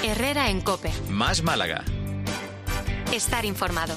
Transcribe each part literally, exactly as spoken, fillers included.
Herrera en COPE. Más Málaga. Estar informado.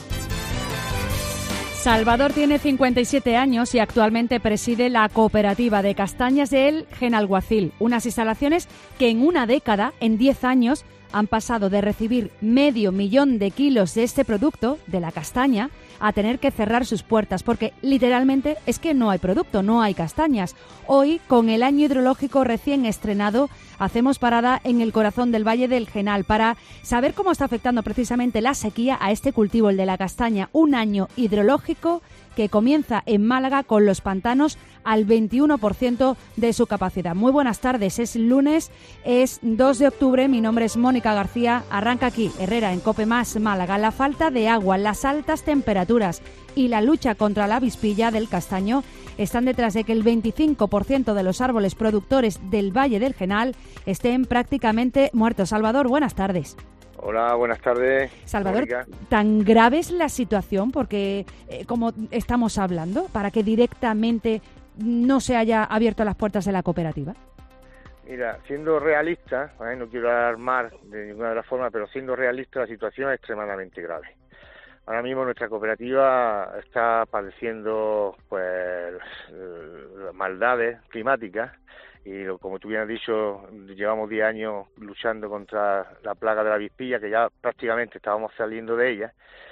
Salvador tiene cincuenta y siete años y actualmente preside la cooperativa de castañas del Genalguacil, unas instalaciones que en una década, en diez años, han pasado de recibir medio millón de kilos de este producto, de la castaña, a tener que cerrar sus puertas, porque literalmente es que no hay producto, no hay castañas. Hoy, con el año hidrológico recién estrenado, hacemos parada en el corazón del Valle del Genal para saber cómo está afectando precisamente la sequía a este cultivo, el de la castaña. Un año hidrológico que comienza en Málaga con los pantanos al veintiuno por ciento de su capacidad. Muy buenas tardes, es lunes, es dos de octubre, mi nombre es Mónica García, arranca aquí Herrera en COPE Más Málaga. La falta de agua, las altas temperaturas y la lucha contra la avispilla del castaño están detrás de que el veinticinco por ciento de los árboles productores del Valle del Genal estén prácticamente muertos. Salvador, buenas tardes. Hola, buenas tardes. Salvador, Mónica. ¿Tan grave es la situación porque, eh, como estamos hablando, para que directamente no se haya abierto las puertas de la cooperativa? Mira, siendo realista, ¿eh? no quiero alarmar de ninguna de las formas, pero siendo realista la situación es extremadamente grave. Ahora mismo nuestra cooperativa está padeciendo pues maldades climáticas y como tú bien has dicho, llevamos diez años luchando contra la plaga de la avispilla, que ya prácticamente estábamos saliendo de ella,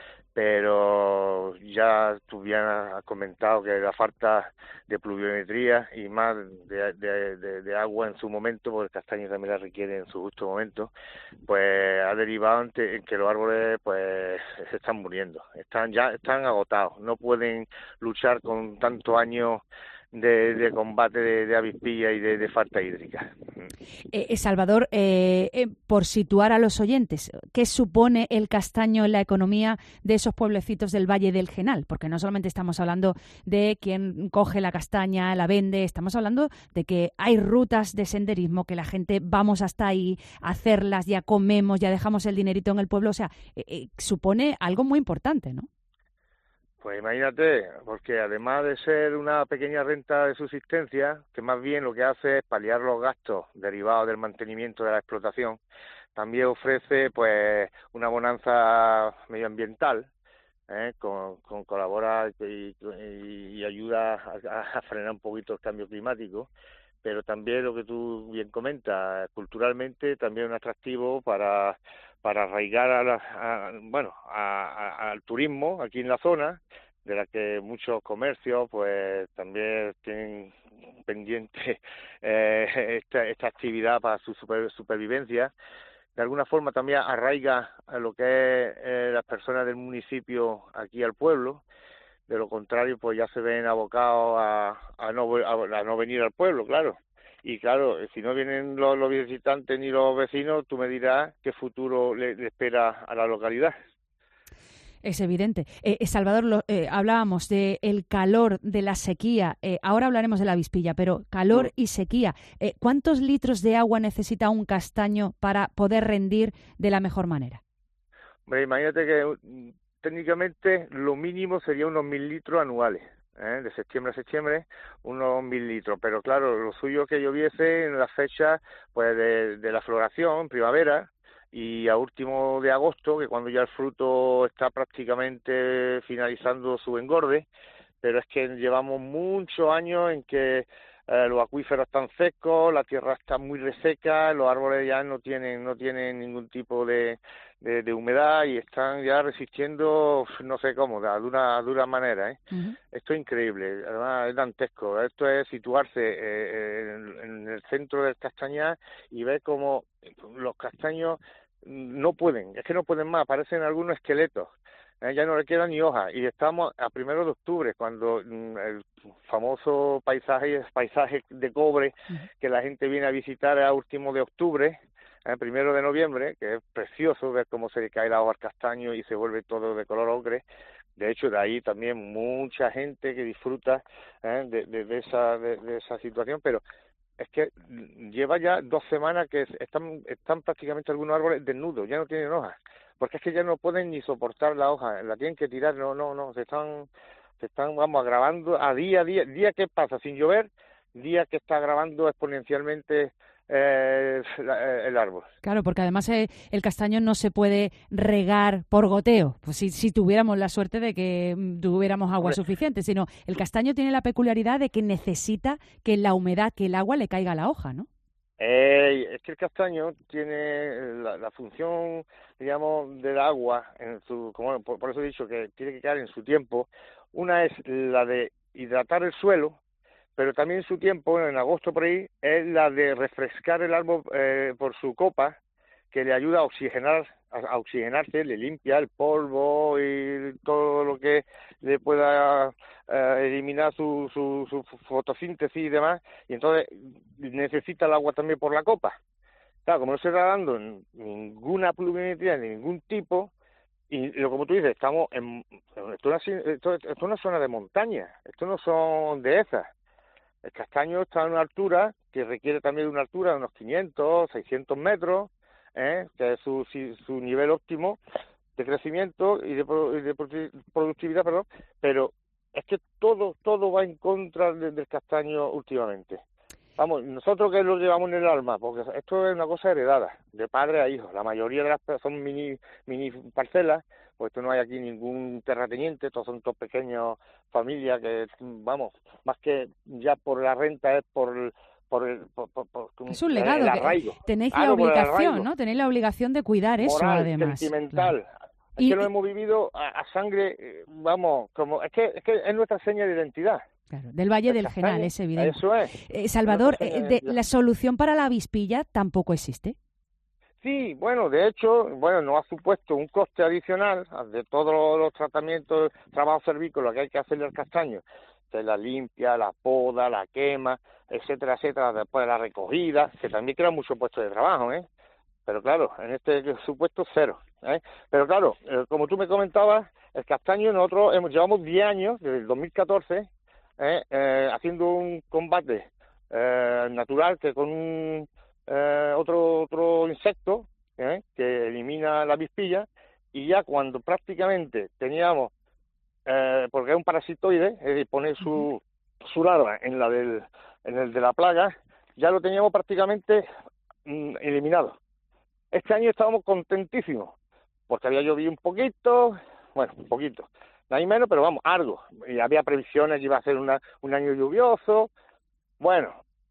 pero ya tú bien has comentado que la falta de pluviometría y más de, de, de, de agua en su momento, porque el castaño también la requiere en su justo momento, pues ha derivado en que los árboles pues se están muriendo, están ya están agotados, no pueden luchar con tantos años de, de combate de, de avispilla y de, de falta hídrica. Eh, Salvador, eh, eh, por situar a los oyentes, ¿qué supone el castaño en la economía de esos pueblecitos del Valle del Genal? Porque no solamente estamos hablando de quien coge la castaña, la vende, estamos hablando de que hay rutas de senderismo, que la gente vamos hasta ahí a hacerlas, ya comemos, ya dejamos el dinerito en el pueblo, o sea, eh, eh, supone algo muy importante, ¿no? Pues imagínate, porque además de ser una pequeña renta de subsistencia, que más bien lo que hace es paliar los gastos derivados del mantenimiento de la explotación, también ofrece pues una bonanza medioambiental, ¿eh? con, con colabora y, y, y ayuda a, a frenar un poquito el cambio climático, pero también lo que tú bien comentas, culturalmente también un atractivo para para arraigar a la, a, bueno a, a, al turismo aquí en la zona, de la que muchos comercios pues también tienen pendiente eh, esta, esta actividad para su super, supervivencia. De alguna forma también arraiga a lo que es eh, las personas del municipio aquí al pueblo. De lo contrario, pues ya se ven abocados a, a, no, a, a no venir al pueblo, claro. Y claro, si no vienen los, los visitantes ni los vecinos, tú me dirás qué futuro le, le espera a la localidad. Es evidente. Eh, Salvador, lo, eh, hablábamos del calor, de la sequía, eh, ahora hablaremos de la avispilla, pero calor y sequía. Eh, ¿Cuántos litros de agua necesita un castaño para poder rendir de la mejor manera? Hombre, imagínate que técnicamente lo mínimo sería unos mil litros anuales. ¿Eh? De septiembre a septiembre, unos mil litros, pero claro, lo suyo es que lloviese en las fechas pues de, de la floración, primavera, y a último de agosto, que cuando ya el fruto está prácticamente finalizando su engorde, pero es que llevamos muchos años en que eh, los acuíferos están secos, la tierra está muy reseca, los árboles ya no tienen no tienen ningún tipo de, de, de humedad y están ya resistiendo, no sé cómo, de dura, dura manera, ¿eh? Uh-huh. Esto es increíble, además es dantesco. Esto es situarse eh, en, en el centro del Castañar y ver cómo los castaños no pueden, es que no pueden más, parecen algunos esqueletos. Eh, ya no le quedan ni hojas y estamos a primero de octubre cuando mm, el famoso paisaje paisaje de cobre que la gente viene a visitar a último de octubre, eh, primero de noviembre, que es precioso ver cómo se cae la hoja al castaño y se vuelve todo de color ocre. De hecho, de ahí también mucha gente que disfruta eh, de, de, de esa de, de esa situación, pero es que lleva ya dos semanas que están están prácticamente algunos árboles desnudos, ya no tienen hojas, porque es que ya no pueden ni soportar la hoja, la tienen que tirar, no, no, no, se están, se están, vamos, agravando a día a día, día que pasa sin llover, día que está agravando exponencialmente eh, el árbol. Claro, porque además eh, el castaño no se puede regar por goteo, pues si, si tuviéramos la suerte de que mm, tuviéramos agua Hombre. suficiente, sino el castaño tiene la peculiaridad de que necesita que la humedad, que el agua le caiga a la hoja, ¿no? Eh, es que el castaño tiene la, la función, digamos, del agua, en su, como, por, por eso he dicho que tiene que caer en su tiempo. Una es la de hidratar el suelo, pero también su tiempo, en agosto por ahí, es la de refrescar el árbol eh, por su copa, que le ayuda a oxigenar, a, a oxigenarse, le limpia el polvo y todo lo que le pueda eh, eliminar su, su, su fotosíntesis y demás, y entonces necesita el agua también por la copa. Claro, como no se está dando ninguna pluviometría de ningún tipo, y lo como tú dices, estamos en esto es una, esto, esto es una zona de montaña, esto no son dehesas. El castaño está en una altura que requiere también de una altura de unos quinientos, seiscientos metros, ¿eh? Que es su, su nivel óptimo de crecimiento y de, y de productividad, perdón, pero es que todo todo va en contra de, del castaño últimamente. Vamos, nosotros que lo llevamos en el alma, porque esto es una cosa heredada, de padre a hijo. La mayoría de las son mini mini parcelas, pues esto no hay aquí ningún terrateniente, todos son todos pequeños familias que, vamos, más que ya por la renta es por por el por, por, por es un el, legado, el arraigo. que tenéis Ah, la no, obligación, ¿no? Tenéis la obligación de cuidar eso, moral, además. sentimental. Claro. Es Y, que lo hemos vivido a, a sangre, vamos, como es que es que es nuestra seña de identidad. Claro, del Valle del Genal, es evidente. Eso es. Eh, Salvador, eh, de, ¿la solución para la avispilla tampoco existe? Sí, bueno, de hecho, bueno, nos ha supuesto un coste adicional de todos los tratamientos, trabajo cervícola que hay que hacerle al castaño, de la limpia, la poda, la quema, etcétera, etcétera, después de la recogida, que también crea muchos puestos de trabajo, ¿eh? Pero claro, en este supuesto cero, ¿eh? Pero claro, eh, como tú me comentabas, el castaño nosotros hemos llevamos diez años, desde el dos mil catorce, eh, eh, haciendo un combate eh, natural que con un eh, otro otro insecto eh, que elimina la avispilla, y ya cuando prácticamente teníamos, eh, porque es un parasitoide, es decir, pone su, su larva en la del en el de la plaga, ya lo teníamos prácticamente mm, eliminado. Este año estábamos contentísimos, porque había llovido un poquito, bueno, un poquito, no hay menos, pero vamos, algo, y había previsiones, iba a ser una, un año lluvioso. Bueno,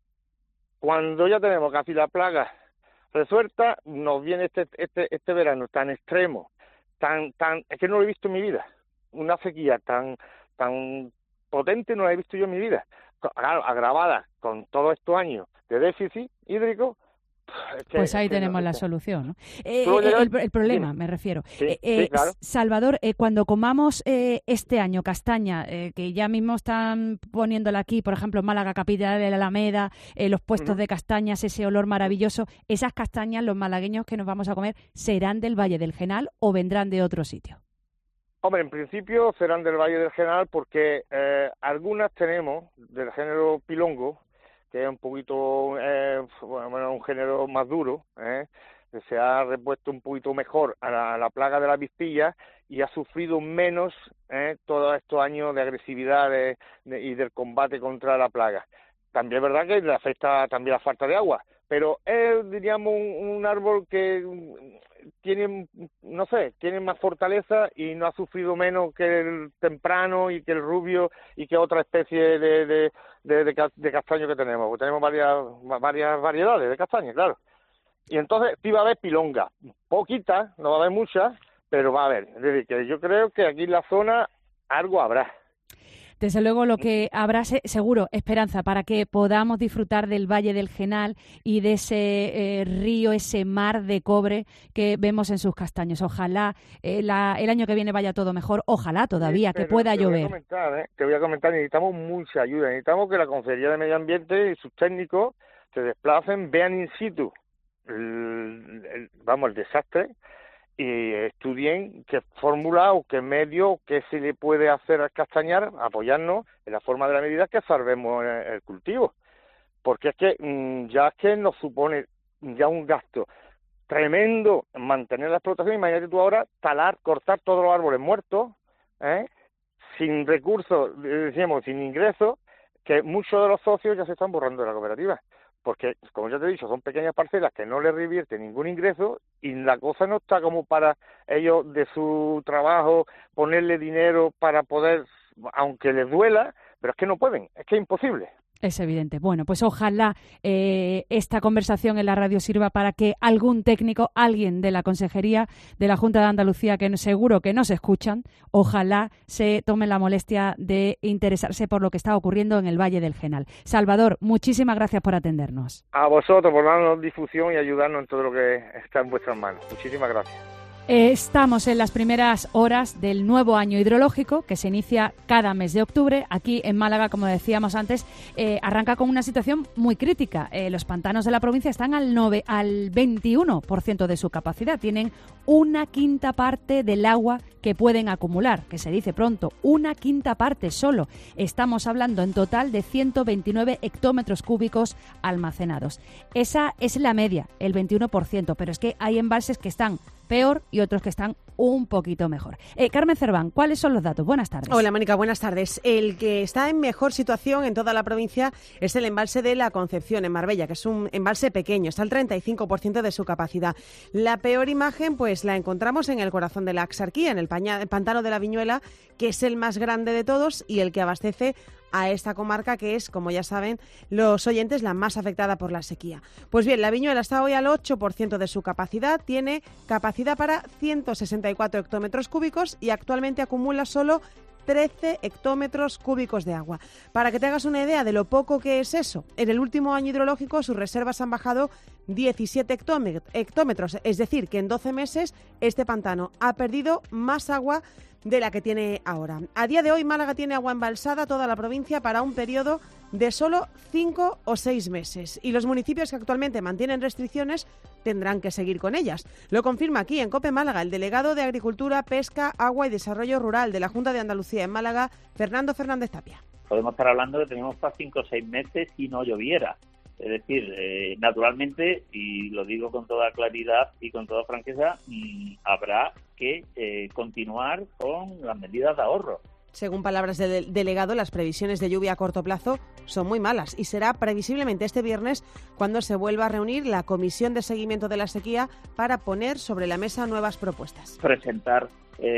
cuando ya tenemos casi la plaga resuelta, nos viene este este este verano tan extremo, tan tan es que no lo he visto en mi vida, una sequía tan tan potente no la he visto yo en mi vida, claro, agravada con todos estos años de déficit hídrico. Es que, pues ahí es que tenemos no, la es que... solución, ¿no? Eh, eh, el, el problema, me refiero. Sí, eh, eh, sí, claro. Salvador, eh, cuando comamos eh, este año castaña, eh, que ya mismo están poniéndola aquí, por ejemplo, en Málaga, capital de la Alameda, eh, los puestos uh-huh. de castañas, ese olor maravilloso, esas castañas, los malagueños que nos vamos a comer, ¿serán del Valle del Genal o vendrán de otro sitio? Hombre, en principio serán del Valle del Genal, porque eh, algunas tenemos del género pilongo, que es un poquito, eh, bueno, un género más duro, ¿eh? Que se ha repuesto un poquito mejor a la, a la plaga de la avispilla y ha sufrido menos ¿eh? todos estos años de agresividad de, de, y del combate contra la plaga. También es verdad que le afecta también la falta de agua, pero es, diríamos, un, un árbol que tiene, no sé, tiene más fortaleza y no ha sufrido menos que el temprano y que el rubio y que otra especie de, de, de, de, de castaño que tenemos, porque tenemos varias, varias variedades de castaños, claro. Y entonces sí va a haber pilonga, poquita, no va a haber muchas, pero va a haber. Es decir, que yo creo que aquí en la zona algo habrá. Desde luego lo que habrá seguro, Esperanza, para que podamos disfrutar del Valle del Genal y de ese eh, río, ese mar de cobre que vemos en sus castaños. Ojalá eh, la, el año que viene vaya todo mejor, ojalá todavía, sí, que pueda te llover. Voy a comentar, ¿eh? Te voy a comentar, necesitamos mucha ayuda, necesitamos que la Consejería de Medio Ambiente y sus técnicos se desplacen, vean in situ, el, el, vamos, el desastre, y estudien qué fórmula o qué medio, qué se le puede hacer al castañar, apoyarnos en la forma de la medida que salvemos el cultivo, porque es que mmm, ya es que nos supone ya un gasto tremendo mantener la explotación. Imagínate tú ahora talar, cortar todos los árboles muertos, ¿eh? sin recursos, decíamos, sin ingresos, que muchos de los socios ya se están borrando de la cooperativa, porque, como ya te he dicho, son pequeñas parcelas que no les revierte ningún ingreso y la cosa no está como para ellos de su trabajo ponerle dinero para poder, aunque les duela, pero es que no pueden, es que es imposible. Es evidente. Bueno, pues ojalá eh, esta conversación en la radio sirva para que algún técnico, alguien de la Consejería de la Junta de Andalucía, que seguro que nos escuchan, ojalá se tome la molestia de interesarse por lo que está ocurriendo en el Valle del Genal. Salvador, muchísimas gracias por atendernos. A vosotros por darnos difusión y ayudarnos en todo lo que está en vuestras manos. Muchísimas gracias. Eh, estamos en las primeras horas del nuevo año hidrológico que se inicia cada mes de octubre. Aquí en Málaga, como decíamos antes, eh, arranca con una situación muy crítica. Eh, los pantanos de la provincia están al, nove, al veintiuno por ciento de su capacidad. Tienen una quinta parte del agua que pueden acumular, que se dice pronto, una quinta parte solo. Estamos hablando en total de ciento veintinueve hectómetros cúbicos almacenados. Esa es la media, el veintiuno por ciento, pero es que hay embalses que están peor y otros que están un poquito mejor. Eh, Carmen Cerván, ¿cuáles son los datos? Buenas tardes. Hola, Mónica, buenas tardes. El que está en mejor situación en toda la provincia es el embalse de La Concepción, en Marbella, que es un embalse pequeño, está al treinta y cinco por ciento de su capacidad. La peor imagen, pues la encontramos en el corazón de la Axarquía, en el, paña, el pantano de la Viñuela, que es el más grande de todos y el que abastece a esta comarca, que es, como ya saben los oyentes, la más afectada por la sequía. Pues bien, la Viñuela está hoy al ocho por ciento de su capacidad, tiene capacidad para ciento sesenta y cuatro hectómetros cúbicos y actualmente acumula solo trece hectómetros cúbicos de agua. Para que te hagas una idea de lo poco que es eso, en el último año hidrológico sus reservas han bajado diecisiete hectómetros, es decir, que en doce meses este pantano ha perdido más agua de la que tiene ahora. A día de hoy, Málaga tiene agua embalsada toda la provincia para un periodo de solo cinco o seis meses. Y los municipios que actualmente mantienen restricciones tendrán que seguir con ellas. Lo confirma aquí en COPE Málaga el delegado de Agricultura, Pesca, Agua y Desarrollo Rural de la Junta de Andalucía en Málaga, Fernando Fernández Tapia. Podemos estar hablando de que tenemos para cinco o seis meses si no lloviera. Es decir, eh, naturalmente, y lo digo con toda claridad y con toda franqueza, mmm, habrá que eh, continuar con las medidas de ahorro. Según palabras del delegado, las previsiones de lluvia a corto plazo son muy malas y será previsiblemente este viernes cuando se vuelva a reunir la Comisión de Seguimiento de la Sequía para poner sobre la mesa nuevas propuestas. Presentar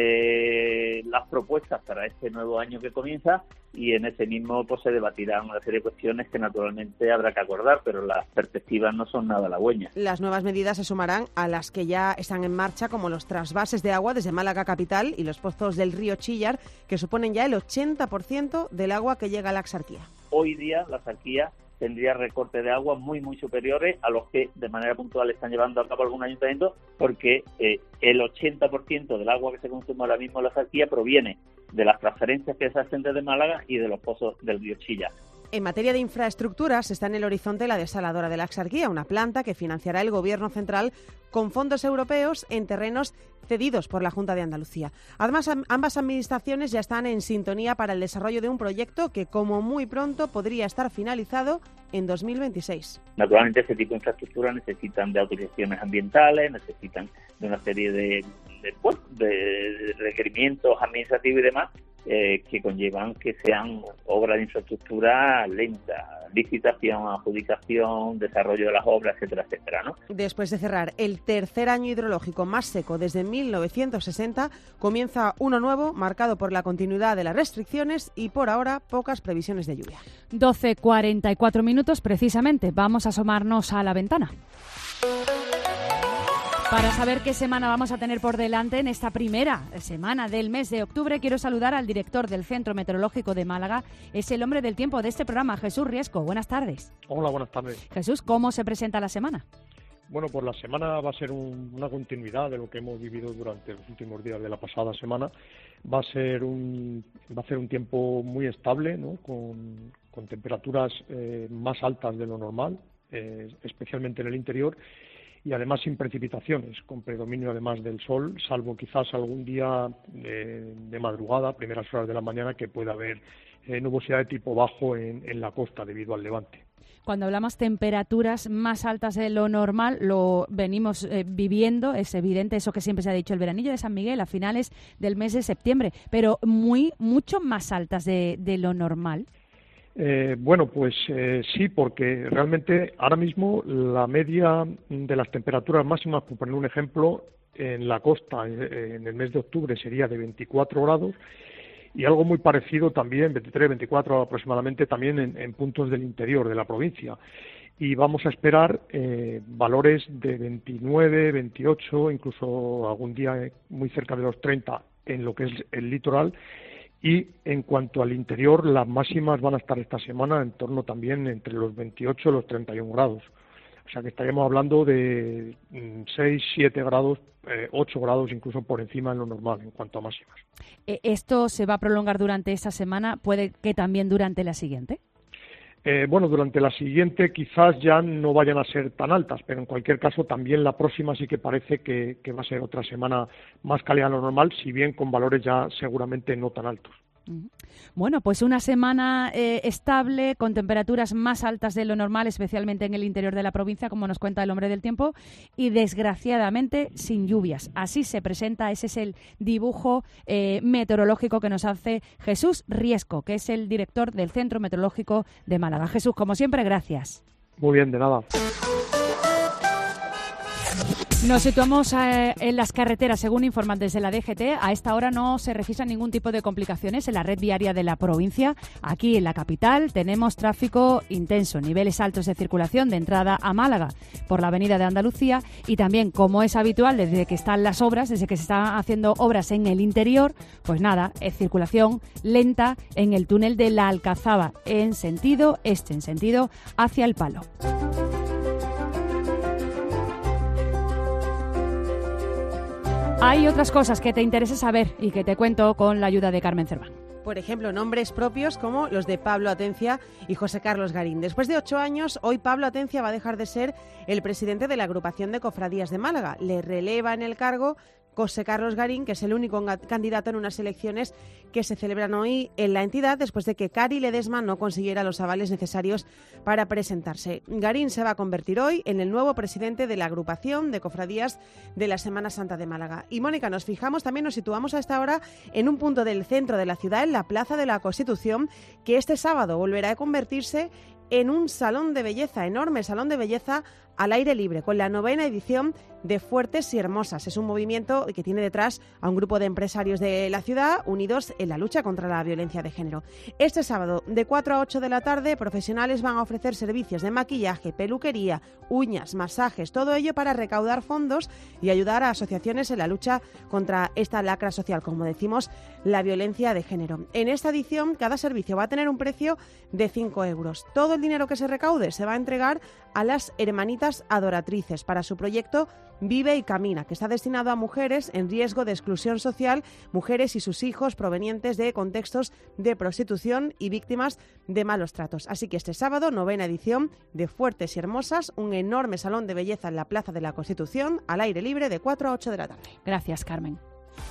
eh, las propuestas para este nuevo año que comienza y en ese mismo pues se debatirán una serie de cuestiones que naturalmente habrá que acordar, pero las perspectivas no son nada halagüeñas. Las nuevas medidas se sumarán a las que ya están en marcha, como los trasvases de agua desde Málaga capital y los pozos del río Chillar, que suponen ya el ochenta por ciento del agua que llega a la Axarquía. Hoy día la Axarquía tendría recortes de agua muy, muy superiores a los que de manera puntual están llevando a cabo algunos ayuntamientos, porque eh, el ochenta por ciento del agua que se consume ahora mismo en la Axarquía proviene de las transferencias que se hacen desde Málaga y de los pozos del río Chilla. En materia de infraestructuras está en el horizonte la desaladora de la Axarquía, una planta que financiará el Gobierno central con fondos europeos en terrenos cedidos por la Junta de Andalucía. Además, ambas administraciones ya están en sintonía para el desarrollo de un proyecto que, como muy pronto, podría estar finalizado en dos mil veintiséis. Naturalmente, este tipo de infraestructuras necesitan de autorizaciones ambientales, necesitan de una serie de, de, bueno, de requerimientos administrativos y demás, Eh, que conllevan que sean obras de infraestructura lenta, licitación, adjudicación, desarrollo de las obras, etcétera, etcétera, ¿no? Después de cerrar el tercer año hidrológico más seco desde mil novecientos sesenta, comienza uno nuevo marcado por la continuidad de las restricciones y por ahora pocas previsiones de lluvia. doce cuarenta y cuatro minutos precisamente. Vamos a asomarnos a la ventana para saber qué semana vamos a tener por delante en esta primera semana del mes de octubre. Quiero saludar al director del Centro Meteorológico de Málaga, es el hombre del tiempo de este programa, Jesús Riesco. Buenas tardes. Hola, buenas tardes. Jesús, ¿cómo se presenta la semana? Bueno, pues la semana va a ser un, una continuidad de lo que hemos vivido durante los últimos días de la pasada semana. Va a ser un, va a ser un tiempo muy estable, ¿no? con, con temperaturas eh, más altas de lo normal, eh, especialmente en el interior, y además sin precipitaciones, con predominio además del sol, salvo quizás algún día de, de madrugada, primeras horas de la mañana, que pueda haber eh, nubosidad de tipo bajo en, en la costa debido al levante. Cuando hablamos temperaturas más altas de lo normal, lo venimos eh, viviendo, es evidente eso que siempre se ha dicho, el veranillo de San Miguel a finales del mes de septiembre, pero muy mucho más altas de, de lo normal. Eh, bueno, pues eh, sí, porque realmente ahora mismo la media de las temperaturas máximas, por poner un ejemplo, en la costa en el mes de octubre sería de veinticuatro grados y algo muy parecido también, veintitrés, veinticuatro aproximadamente, también en, en puntos del interior de la provincia. Y vamos a esperar eh, valores de veintinueve, veintiocho, incluso algún día muy cerca de los treinta en lo que es el litoral. Y en cuanto al interior, las máximas van a estar esta semana en torno también entre los veintiocho y los treinta y un grados. O sea que estaríamos hablando de seis, siete grados, eh, ocho grados incluso por encima de lo normal en cuanto a máximas. ¿Esto se va a prolongar durante esta semana? ¿Puede que también durante la siguiente? Eh, bueno, durante la siguiente quizás ya no vayan a ser tan altas, pero en cualquier caso también la próxima sí que parece que, que va a ser otra semana más cálida de lo normal, si bien con valores ya seguramente no tan altos. Bueno, pues una semana eh, estable, con temperaturas más altas de lo normal, especialmente en el interior de la provincia, como nos cuenta el hombre del tiempo, y desgraciadamente sin lluvias. Así se presenta, ese es el dibujo eh, meteorológico que nos hace Jesús Riesco, que es el director del Centro Meteorológico de Málaga. Jesús, como siempre, gracias. Muy bien, de nada. Nos situamos eh, en las carreteras, según informan desde la D G T. A esta hora no se registran ningún tipo de complicaciones en la red viaria de la provincia. Aquí en la capital tenemos tráfico intenso, niveles altos de circulación de entrada a Málaga por la avenida de Andalucía y también, como es habitual desde que están las obras, desde que se están haciendo obras en el interior, pues nada, es circulación lenta en el túnel de la Alcazaba en sentido este, en sentido hacia el Palo. Hay otras cosas que te interesa saber y que te cuento con la ayuda de Carmen Cerván. Por ejemplo, nombres propios como los de Pablo Atencia y José Carlos Garín. Después de ocho años, hoy Pablo Atencia va a dejar de ser el presidente de la agrupación de cofradías de Málaga. Le releva en el cargo José Carlos Garín, que es el único candidato en unas elecciones que se celebran hoy en la entidad después de que Cari Ledesma no consiguiera los avales necesarios para presentarse. Garín se va a convertir hoy en el nuevo presidente de la agrupación de cofradías de la Semana Santa de Málaga. Y Mónica, nos fijamos, también nos situamos a esta hora en un punto del centro de la ciudad, en la Plaza de la Constitución, que este sábado volverá a convertirse en un salón de belleza, enorme salón de belleza al aire libre, con la novena edición de Fuertes y Hermosas. Es un movimiento que tiene detrás a un grupo de empresarios de la ciudad unidos en la lucha contra la violencia de género. Este sábado, de cuatro a ocho de la tarde, profesionales van a ofrecer servicios de maquillaje, peluquería, uñas, masajes, todo ello para recaudar fondos y ayudar a asociaciones en la lucha contra esta lacra social, como decimos, la violencia de género. En esta edición, cada servicio va a tener un precio de cinco euros. Todo el dinero que se recaude se va a entregar a las hermanitas adoratrices para su proyecto Vive y Camina, que está destinado a mujeres en riesgo de exclusión social, mujeres y sus hijos provenientes de contextos de prostitución y víctimas de malos tratos. Así que este sábado, novena edición de Fuertes y Hermosas, un enorme salón de belleza en la Plaza de la Constitución, al aire libre de cuatro a ocho de la tarde. Gracias, Carmen.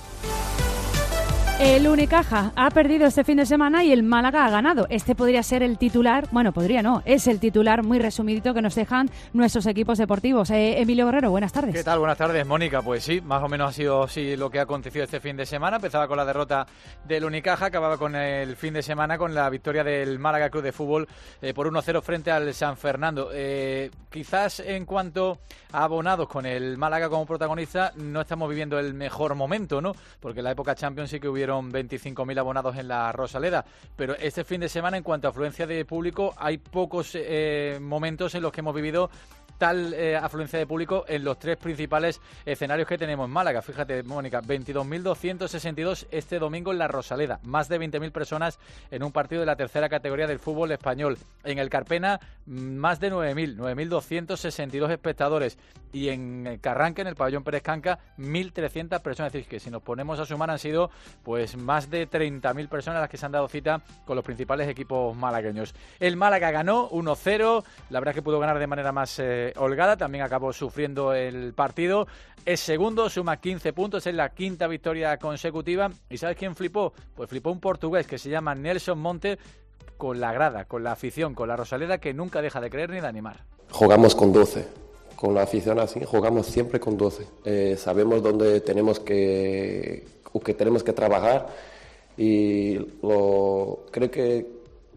El Unicaja ha perdido este fin de semana y el Málaga ha ganado. Este podría ser el titular, bueno, podría no, es el titular muy resumidito que nos dejan nuestros equipos deportivos. Eh, Emilio Guerrero, buenas tardes. ¿Qué tal? Buenas tardes, Mónica. Pues sí, más o menos ha sido así lo que ha acontecido este fin de semana. Empezaba con la derrota del Unicaja, acababa con el fin de semana con la victoria del Málaga Club de Fútbol eh, por uno cero frente al San Fernando. Eh, quizás en cuanto a abonados con el Málaga como protagonista, no estamos viviendo el mejor momento, ¿no? Porque en la época Champions sí que hubieron veinticinco mil abonados en la Rosaleda, pero este fin de semana en cuanto a afluencia de público hay pocos eh, momentos en los que hemos vivido tal eh, afluencia de público en los tres principales escenarios que tenemos en Málaga. Fíjate, Mónica, veintidós mil doscientos sesenta y dos este domingo en la Rosaleda, más de veinte mil personas en un partido de la tercera categoría del fútbol español. En el Carpena, más de nueve mil, nueve mil doscientos sesenta y dos espectadores, y en Carranca, en el pabellón Pérez Canca, mil trescientas personas. Es decir, que si nos ponemos a sumar han sido pues más de treinta mil personas las que se han dado cita con los principales equipos malagueños. El Málaga ganó uno cero, la verdad es que pudo ganar de manera más eh, holgada, también acabó sufriendo el partido. Es segundo, suma quince puntos, es la quinta victoria consecutiva. ¿Y sabes quién flipó? Pues flipó un portugués que se llama Nelson Monte, con la grada, con la afición, con la Rosaleda, que nunca deja de creer ni de animar. Jugamos con doce, con la afición así, jugamos siempre con doce. Eh, sabemos dónde tenemos que, que tenemos que trabajar y lo, creo que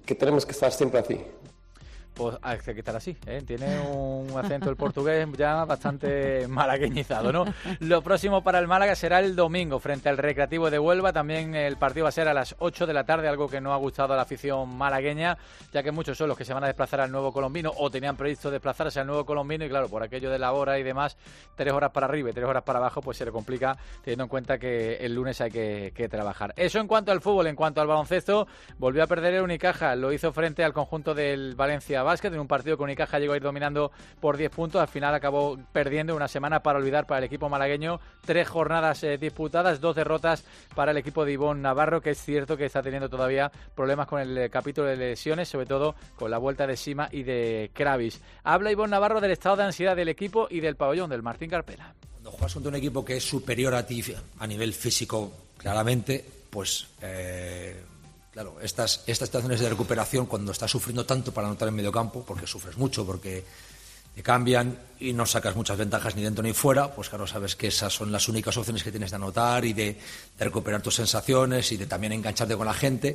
que tenemos que estar siempre así. Pues hay que estar así, ¿eh? Tiene un acento el portugués ya bastante malagueñizado, ¿no? Lo próximo para el Málaga será el domingo frente al Recreativo de Huelva. También el partido va a ser a las ocho de la tarde, algo que no ha gustado a la afición malagueña, ya que muchos son los que se van a desplazar al Nuevo Colombino o tenían previsto desplazarse al Nuevo Colombino y claro, por aquello de la hora y demás, tres horas para arriba y tres horas para abajo, pues se le complica teniendo en cuenta que el lunes hay que, que trabajar. Eso en cuanto al fútbol. En cuanto al baloncesto, volvió a perder el Unicaja, lo hizo frente al conjunto del Valencia Basket, en un partido que Unicaja llegó a ir dominando por diez puntos, al final acabó perdiendo. Una semana para olvidar para el equipo malagueño, tres jornadas eh, disputadas, dos derrotas para el equipo de Ivonne Navarro, que es cierto que está teniendo todavía problemas con el eh, capítulo de lesiones, sobre todo con la vuelta de Sima y de Kravis. Habla Ivonne Navarro del estado de ansiedad del equipo y del pabellón del Martín Carpena. Cuando juegas contra un equipo que es superior a ti a nivel físico, claramente, pues... Eh... Claro, estas, estas situaciones de recuperación, cuando estás sufriendo tanto para anotar en medio campo, porque sufres mucho, porque te cambian y no sacas muchas ventajas ni dentro ni fuera, pues claro, sabes que esas son las únicas opciones que tienes de anotar y de, de recuperar tus sensaciones y de también engancharte con la gente.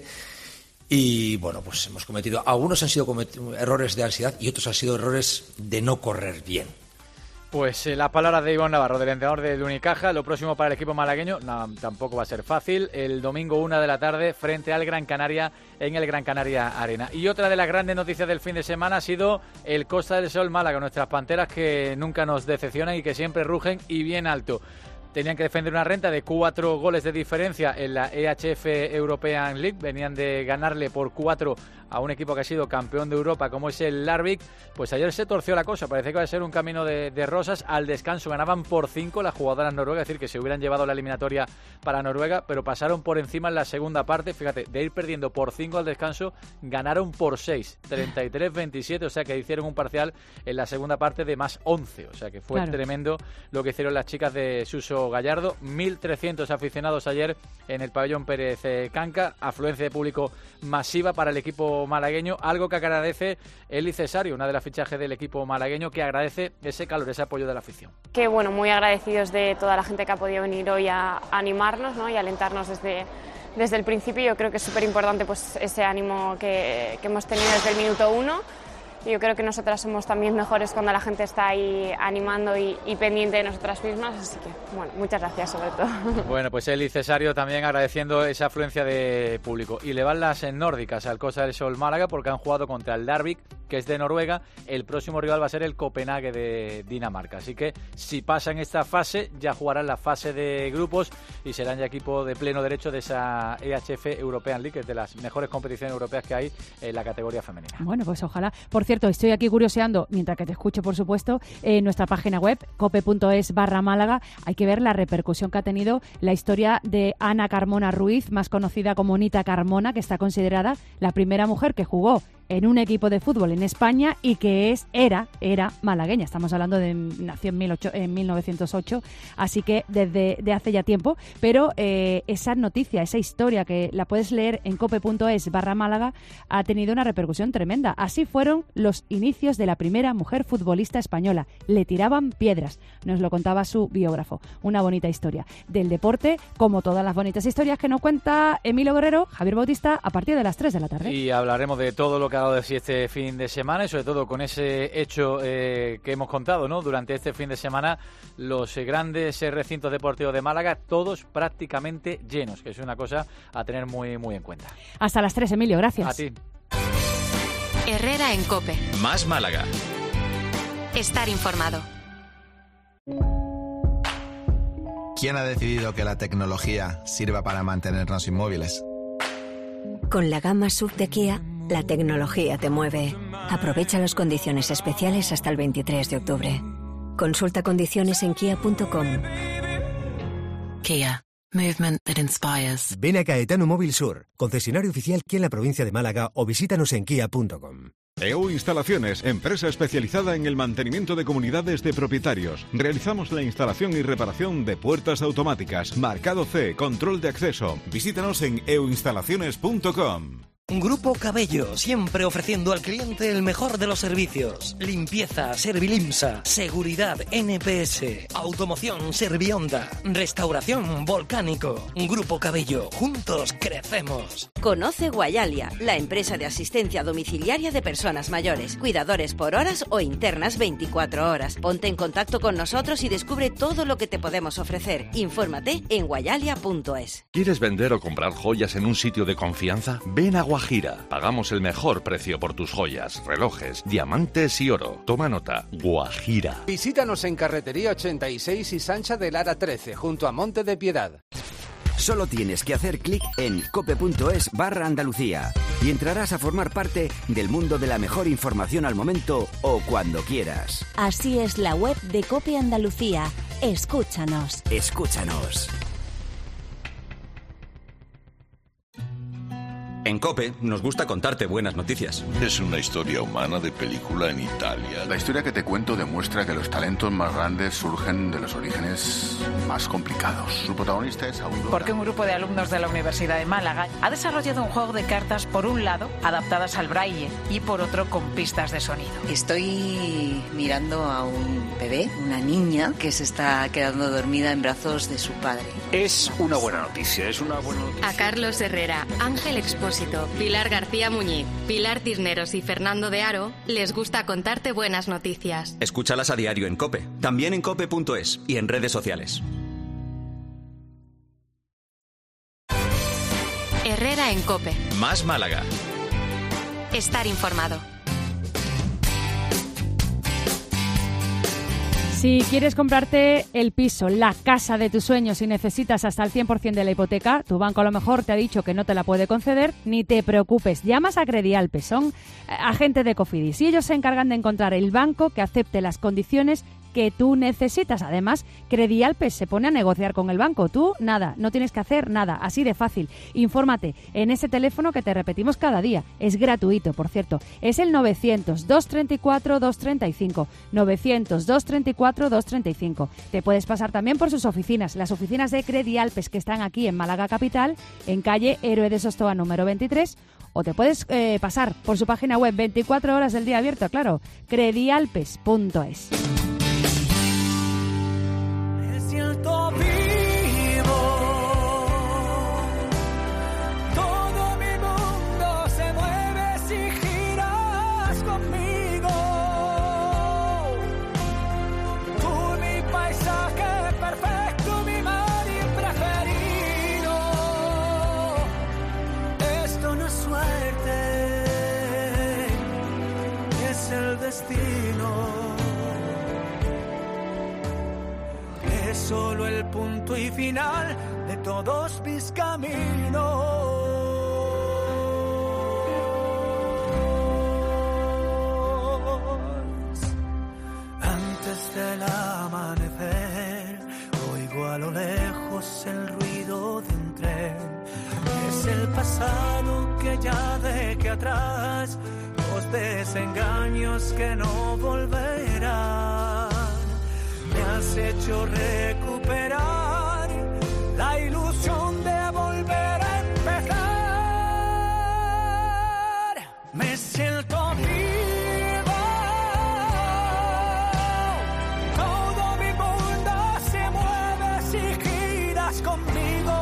Y bueno, pues hemos cometido, algunos han sido errores de ansiedad y otros han sido errores de no correr bien. Pues eh, las palabras de Ivonne Navarro, del entrenador del Unicaja. Lo próximo para el equipo malagueño no, tampoco va a ser fácil. El domingo una de la tarde frente al Gran Canaria en el Gran Canaria Arena. Y otra de las grandes noticias del fin de semana ha sido el Costa del Sol Málaga. Nuestras panteras que nunca nos decepcionan y que siempre rugen y bien alto. Tenían que defender una renta de cuatro goles de diferencia en la E H F European League. Venían de ganarle por cuatro a un equipo que ha sido campeón de Europa como es el Larvik. Pues ayer se torció la cosa, parece que va a ser un camino de, de rosas. Al descanso ganaban por cinco las jugadoras noruegas, es decir, que se hubieran llevado la eliminatoria para Noruega, pero pasaron por encima en la segunda parte. Fíjate, de ir perdiendo por cinco al descanso, ganaron por seis, treinta y tres veintisiete, o sea que hicieron un parcial en la segunda parte de más once, o sea que fue claro. Tremendo lo que hicieron las chicas de Suso Gallardo. mil trescientos aficionados ayer en el pabellón Pérez Canca, afluencia de público masiva para el equipo malagueño, algo que agradece Eli Cesario, una de las fichajes del equipo malagueño, que agradece ese calor, ese apoyo de la afición. Que bueno, muy agradecidos de toda la gente que ha podido venir hoy a animarnos, ¿no? Y alentarnos desde, desde el principio. Yo creo que es súper importante pues, ese ánimo que, que hemos tenido desde el minuto uno. Yo creo que nosotras somos también mejores cuando la gente está ahí animando y, y pendiente de nosotras mismas, así que, bueno, muchas gracias sobre todo. Bueno, pues Eli Cesario también agradeciendo esa afluencia de público. Y le van las nórdicas al Costa del Sol Málaga porque han jugado contra el Larvik, que es de Noruega. El próximo rival va a ser el Copenhague de Dinamarca, así que si pasan esta fase ya jugarán la fase de grupos y serán ya equipo de pleno derecho de esa E H F European League, que es de las mejores competiciones europeas que hay en la categoría femenina. Bueno, pues ojalá. Por cierto, estoy aquí curioseando, mientras que te escucho, por supuesto, en nuestra página web, cope.es barra Málaga. Hay que ver la repercusión que ha tenido la historia de Ana Carmona Ruiz, más conocida como Nita Carmona, que está considerada la primera mujer que jugó en un equipo de fútbol en España y que es era era malagueña. Estamos hablando de nació en, mil ocho, en mil novecientos ocho, así que desde de hace ya tiempo, pero eh, esa noticia, esa historia que la puedes leer en cope.es barra Málaga ha tenido una repercusión tremenda. Así fueron los inicios de la primera mujer futbolista española. Le tiraban piedras, nos lo contaba su biógrafo. Una bonita historia del deporte, como todas las bonitas historias que nos cuenta Emilio Guerrero, Javier Bautista, a partir de las tres de la tarde. Y hablaremos de todo lo que ha dado de sí este fin de semana y sobre todo con ese hecho eh, que hemos contado, ¿no? Durante este fin de semana, los eh, grandes eh, recintos deportivos de Málaga, todos prácticamente llenos, que es una cosa a tener muy, muy en cuenta. Hasta las tres, Emilio, gracias. A ti. Herrera en COPE. Más Málaga. Estar informado. ¿Quién ha decidido que la tecnología sirva para mantenernos inmóviles? Con la gama S U V de Kia, la tecnología te mueve. Aprovecha las condiciones especiales hasta el veintitrés de octubre. Consulta condiciones en kia punto com. Kia. Movement that inspires. Ven a Caetano Móvil Sur, concesionario oficial Kia en la provincia de Málaga, o visítanos en kia punto com. E U Instalaciones, empresa especializada en el mantenimiento de comunidades de propietarios. Realizamos la instalación y reparación de puertas automáticas, marcado C, control de acceso. Visítanos en e u instalaciones punto com. Grupo Cabello, siempre ofreciendo al cliente el mejor de los servicios. Limpieza, Servilimsa, seguridad, N P S, automoción, Servionda, restauración, Volcánico. Grupo Cabello, juntos crecemos. Conoce Guayalia, la empresa de asistencia domiciliaria de personas mayores, cuidadores por horas o internas veinticuatro horas. Ponte en contacto con nosotros y descubre todo lo que te podemos ofrecer. Infórmate en guayalia punto es. ¿Quieres vender o comprar joyas en un sitio de confianza? Ven a Guajira. Pagamos el mejor precio por tus joyas, relojes, diamantes y oro. Toma nota. Guajira. Visítanos en Carretería ochenta y seis y Sancha de Lara trece, junto a Monte de Piedad. Solo tienes que hacer clic en cope.es barra Andalucía y entrarás a formar parte del mundo de la mejor información al momento o cuando quieras. Así es la web de Cope Andalucía. Escúchanos. Escúchanos. En COPE nos gusta contarte buenas noticias. Es una historia humana de película en Italia. La historia que te cuento demuestra que los talentos más grandes surgen de los orígenes más complicados. Su protagonista es Aurora. Porque un grupo de alumnos de la Universidad de Málaga ha desarrollado un juego de cartas, por un lado, adaptadas al braille y por otro, con pistas de sonido. Estoy mirando a un bebé, una niña, que se está quedando dormida en brazos de su padre. Es una buena noticia, es una buena noticia. A Carlos Herrera, Ángel Expósito, Pilar García Muñiz, Pilar Cisneros y Fernando de Aro les gusta contarte buenas noticias. Escúchalas a diario en COPE, también en cope punto es y en redes sociales. Herrera en COPE. Más Málaga. Estar informado. Si quieres comprarte el piso, la casa de tus sueños y necesitas hasta el cien por ciento de la hipoteca, tu banco a lo mejor te ha dicho que no te la puede conceder, ni te preocupes. Llamas a Credialpes, son agentes de Cofidis y ellos se encargan de encontrar el banco que acepte las condiciones que tú necesitas. Además, Credialpes se pone a negociar con el banco. Tú, nada, no tienes que hacer nada, así de fácil. Infórmate en ese teléfono que te repetimos cada día. Es gratuito, por cierto. Es el novecientos, doscientos treinta y cuatro, doscientos treinta y cinco. novecientos, doscientos treinta y cuatro, doscientos treinta y cinco. Te puedes pasar también por sus oficinas, las oficinas de Credialpes que están aquí en Málaga Capital, en calle Héroe de Sostoa número veintitrés, o te puedes eh, pasar por su página web veinticuatro horas del día abierto, claro, credialpes punto es. Siento vivo, todo mi mundo se mueve si giras conmigo. Tú mi paisaje perfecto, mi mar preferido. Esto no es suerte, es el destino. Es solo el punto y final de todos mis caminos. Antes del amanecer, oigo a lo lejos el ruido de un tren. Es el pasado que ya dejé atrás, los desengaños que no volverán. Me has hecho recuperar la ilusión de volver a empezar. Me siento vivo, todo mi mundo se mueve si giras conmigo.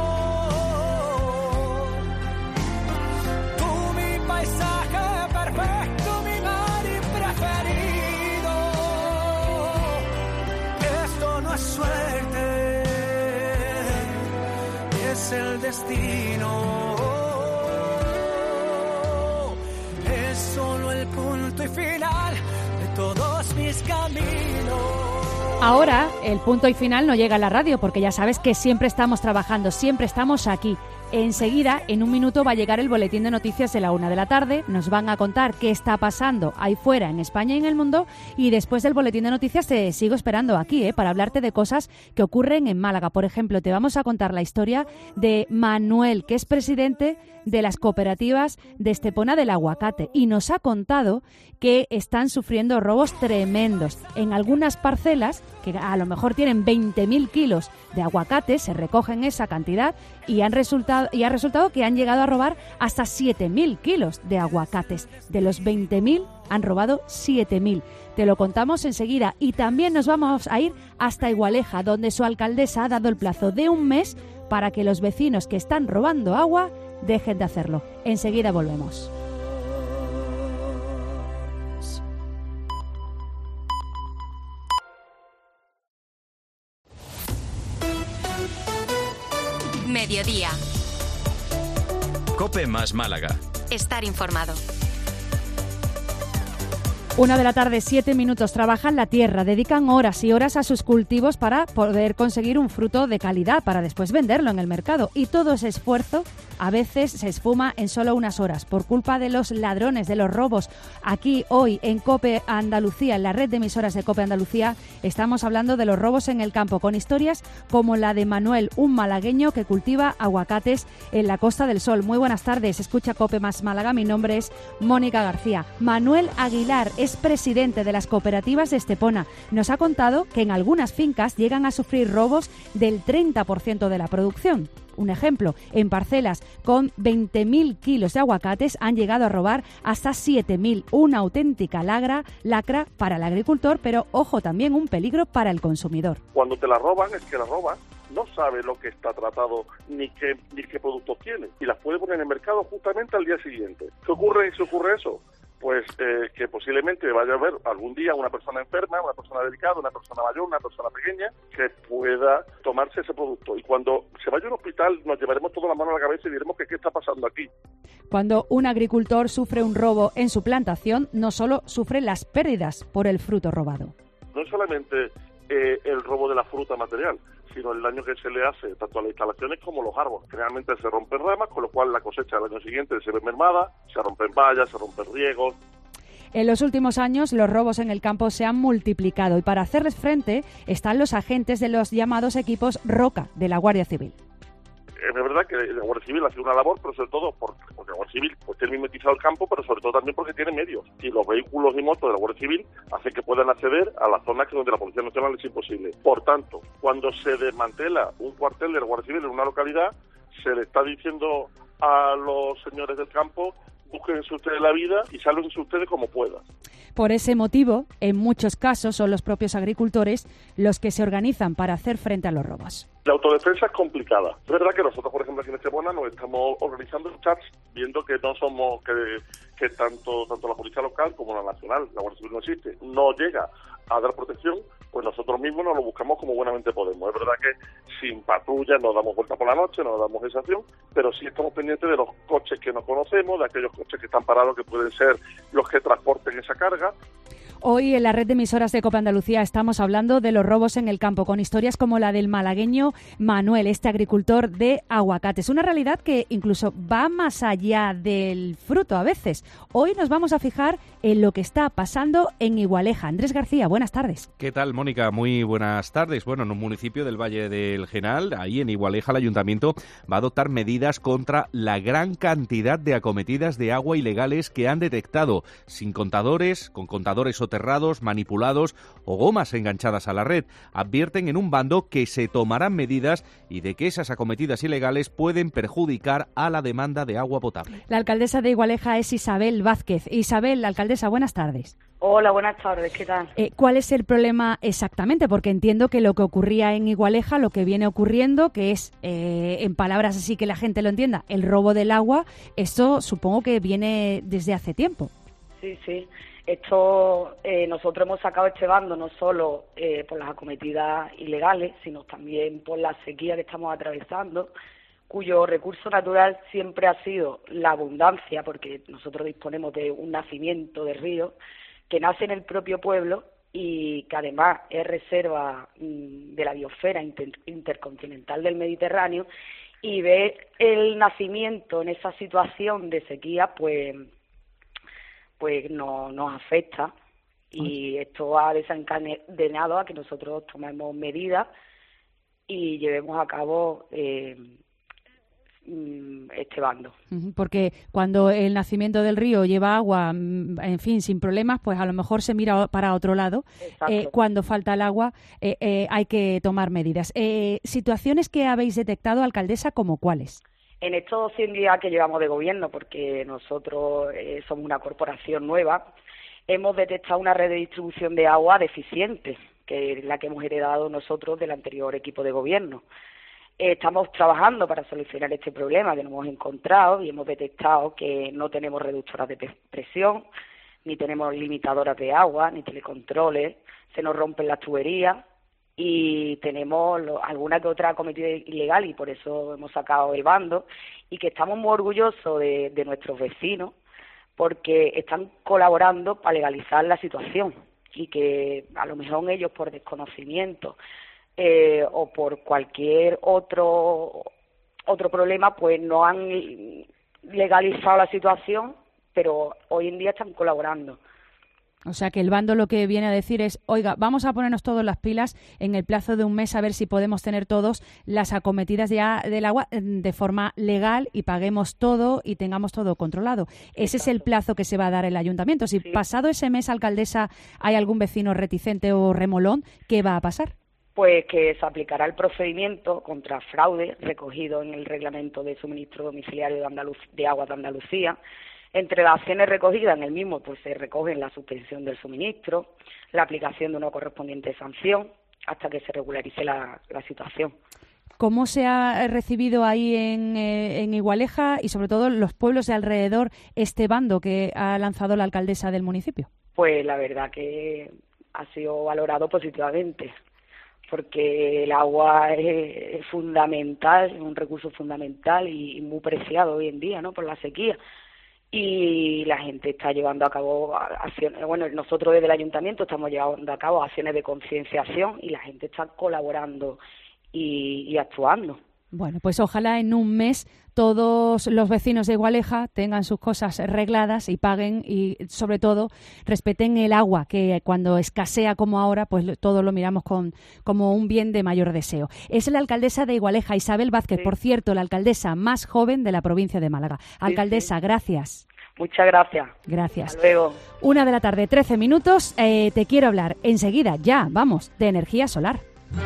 Tú mi paisaje perfecto, mi mar preferido. No es suerte, es el destino, es solo el punto y final de todos mis caminos. Ahora, el punto y final no llega a la radio porque ya sabes que siempre estamos trabajando, siempre estamos aquí. Enseguida, en un minuto, va a llegar el boletín de noticias de la una de la tarde. Nos van a contar qué está pasando ahí fuera, en España y en el mundo. Y después del boletín de noticias te sigo esperando aquí, ¿eh? para hablarte de cosas que ocurren en Málaga. Por ejemplo, te vamos a contar la historia de Manuel, que es presidente de las cooperativas de Estepona del Aguacate. Y nos ha contado que están sufriendo robos tremendos. En algunas parcelas, que a lo mejor tienen veinte mil kilos de aguacate, se recogen esa cantidad y han resultado resultado, y ha resultado que han llegado a robar hasta siete mil kilos de aguacates. De los veinte mil han robado siete mil. Te lo contamos enseguida. Y también nos vamos a ir hasta Igualeja, donde su alcaldesa ha dado el plazo de un mes para que los vecinos que están robando agua dejen de hacerlo. Enseguida volvemos. Mediodía. COPE más Málaga. Estar informado. Una de la tarde, siete minutos. Trabajan la tierra, dedican horas y horas a sus cultivos para poder conseguir un fruto de calidad para después venderlo en el mercado. Y todo ese esfuerzo a veces se esfuma en solo unas horas por culpa de los ladrones, de los robos. Aquí hoy en COPE Andalucía, en la red de emisoras de COPE Andalucía, estamos hablando de los robos en el campo, con historias como la de Manuel, un malagueño que cultiva aguacates en la Costa del Sol. Muy buenas tardes, escucha COPE más Málaga, mi nombre es Mónica García. Manuel Aguilar es presidente de las cooperativas de Estepona. Nos ha contado que en algunas fincas llegan a sufrir robos del treinta por ciento de la producción. Un ejemplo, en parcelas con veinte mil kilos de aguacates han llegado a robar hasta siete mil. Una auténtica lagra, lacra para el agricultor, pero ojo, también un peligro para el consumidor. Cuando te la roban, es que la roban no sabe lo que está tratado ni qué ni qué productos tiene y las puede poner en el mercado justamente al día siguiente. ¿Qué ocurre si ocurre eso? Pues eh, que posiblemente vaya a haber algún día una persona enferma, una persona delicada, una persona mayor, una persona pequeña que pueda tomarse ese producto. Y cuando se vaya a un hospital nos llevaremos toda la mano a la cabeza y diremos que qué está pasando aquí. Cuando un agricultor sufre un robo en su plantación, no solo sufre las pérdidas por el fruto robado. No es solamente eh, el robo de la fruta material, sino el daño que se le hace tanto a las instalaciones como a los árboles. Generalmente se rompen ramas, con lo cual la cosecha del año siguiente se ve mermada, se rompen vallas, se rompen riegos. En los últimos años los robos en el campo se han multiplicado y para hacerles frente están los agentes de los llamados equipos Roca de la Guardia Civil. Es verdad que la Guardia Civil hace una labor, pero sobre todo porque, porque la Guardia Civil pues, tiene mimetizado el campo, pero sobre todo también porque tiene medios. Y los vehículos y motos de la Guardia Civil hacen que puedan acceder a las zonas que donde la Policía Nacional es imposible. Por tanto, cuando se desmantela un cuartel de la Guardia Civil en una localidad, se le está diciendo a los señores del campo: búsquense ustedes la vida y sálvense ustedes como puedan. Por ese motivo, en muchos casos son los propios agricultores los que se organizan para hacer frente a los robos. La autodefensa es complicada. Es verdad que nosotros, por ejemplo, aquí en Estepona nos estamos organizando chats, viendo que no somos, que, que tanto tanto la policía local como la nacional, la Guardia Civil no existe, no llega a dar protección, pues nosotros mismos nos lo buscamos como buenamente podemos. Es verdad que sin patrulla nos damos vuelta por la noche, nos damos esa acción, pero sí estamos pendientes de los coches que no conocemos, de aquellos coches que están parados que pueden ser los que transporten esa carga. Hoy en la red de emisoras de COPE Andalucía estamos hablando de los robos en el campo, con historias como la del malagueño Manuel, este agricultor de aguacates. Una realidad que incluso va más allá del fruto a veces. Hoy nos vamos a fijar en lo que está pasando en Igualeja. Andrés García, buenas tardes. ¿Qué tal, Mónica? Muy buenas tardes. Bueno, en un municipio del Valle del Genal, ahí en Igualeja, el ayuntamiento va a adoptar medidas contra la gran cantidad de acometidas de agua ilegales que han detectado, sin contadores, con contadores o soterrados, manipulados o gomas enganchadas a la red. Advierten en un bando que se tomarán medidas y de que esas acometidas ilegales pueden perjudicar a la demanda de agua potable. La alcaldesa de Igualeja es Isabel Vázquez. Isabel, la alcaldesa, buenas tardes. Hola, buenas tardes, ¿qué tal? Eh, ¿Cuál es el problema exactamente? Porque entiendo que lo que ocurría en Igualeja, lo que viene ocurriendo, que es, eh, en palabras así que la gente lo entienda, el robo del agua, esto supongo que viene desde hace tiempo. Sí, sí. Esto, eh, nosotros hemos sacado este bando no solo eh, por las acometidas ilegales, sino también por la sequía que estamos atravesando, cuyo recurso natural siempre ha sido la abundancia, porque nosotros disponemos de un nacimiento de ríos que nace en el propio pueblo y que además es reserva mmm, de la biosfera inter- intercontinental del Mediterráneo, y ver el nacimiento en esa situación de sequía, pues pues no, nos afecta, y esto ha desencadenado a que nosotros tomemos medidas y llevemos a cabo eh, este bando. Porque cuando el nacimiento del río lleva agua, en fin, sin problemas, pues a lo mejor se mira para otro lado. Eh, cuando falta el agua eh, eh, hay que tomar medidas. Eh, ¿Situaciones que habéis detectado, alcaldesa, como cuáles? En estos cien días que llevamos de gobierno, porque nosotros eh, somos una corporación nueva, hemos detectado una red de distribución de agua deficiente, que es la que hemos heredado nosotros del anterior equipo de gobierno. Eh, estamos trabajando para solucionar este problema que nos hemos encontrado y hemos detectado que no tenemos reductoras de presión, ni tenemos limitadoras de agua, ni telecontroles, se nos rompen las tuberías y tenemos lo, alguna que otra cometida ilegal y por eso hemos sacado el bando y que estamos muy orgullosos de, de nuestros vecinos porque están colaborando para legalizar la situación y que a lo mejor ellos por desconocimiento eh, o por cualquier otro otro problema pues no han legalizado la situación, pero hoy en día están colaborando. O sea que el bando lo que viene a decir es, oiga, vamos a ponernos todos las pilas en el plazo de un mes a ver si podemos tener todos las acometidas ya del agua de forma legal y paguemos todo y tengamos todo controlado. Ese es el plazo que se va a dar el ayuntamiento. Si sí. pasado ese mes, alcaldesa, hay algún vecino reticente o remolón, ¿qué va a pasar? Pues que se aplicará el procedimiento contra fraude recogido en el reglamento de suministro domiciliario de, Andaluz, de agua de Andalucía. Entre las acciones recogidas en el mismo pues se recogen la suspensión del suministro, la aplicación de una correspondiente sanción hasta que se regularice la, la situación. ¿Cómo se ha recibido ahí en, eh, en Igualeja y sobre todo en los pueblos de alrededor este bando que ha lanzado la alcaldesa del municipio? Pues la verdad que ha sido valorado positivamente porque el agua es, es fundamental, es un recurso fundamental y, y muy preciado hoy en día, ¿no? Por la sequía. Y la gente está llevando a cabo acciones, bueno, nosotros desde el ayuntamiento estamos llevando a cabo acciones de concienciación y la gente está colaborando y, y actuando. Bueno, pues ojalá en un mes todos los vecinos de Igualeja tengan sus cosas arregladas y paguen y, sobre todo, respeten el agua, que cuando escasea como ahora, pues todo lo miramos con como un bien de mayor deseo. Es la alcaldesa de Igualeja, Isabel Vázquez, sí. Por cierto, la alcaldesa más joven de la provincia de Málaga. Alcaldesa, sí, sí. Gracias. Muchas gracias. Gracias. Hasta luego. Una de la tarde, trece minutos. Eh, te quiero hablar enseguida, ya, vamos, de energía solar.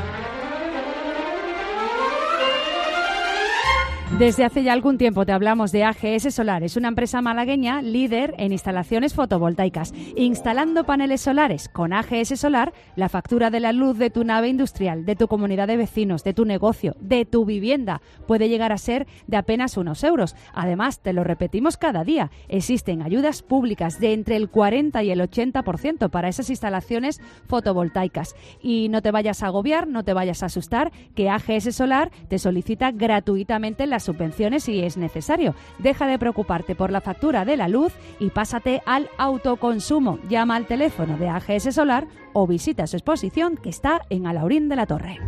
Desde hace ya algún tiempo te hablamos de A G S Solar. Es una empresa malagueña líder en instalaciones fotovoltaicas. Instalando paneles solares con A G S Solar, la factura de la luz de tu nave industrial, de tu comunidad de vecinos, de tu negocio, de tu vivienda, puede llegar a ser de apenas unos euros. Además, te lo repetimos cada día, existen ayudas públicas de entre el cuarenta y el ochenta por ciento para esas instalaciones fotovoltaicas. Y no te vayas a agobiar, no te vayas a asustar, que A G S Solar te solicita gratuitamente la subvenciones si es necesario. Deja de preocuparte por la factura de la luz y pásate al autoconsumo. Llama al teléfono de A G S Solar o visita su exposición que está en Alhaurín de la Torre.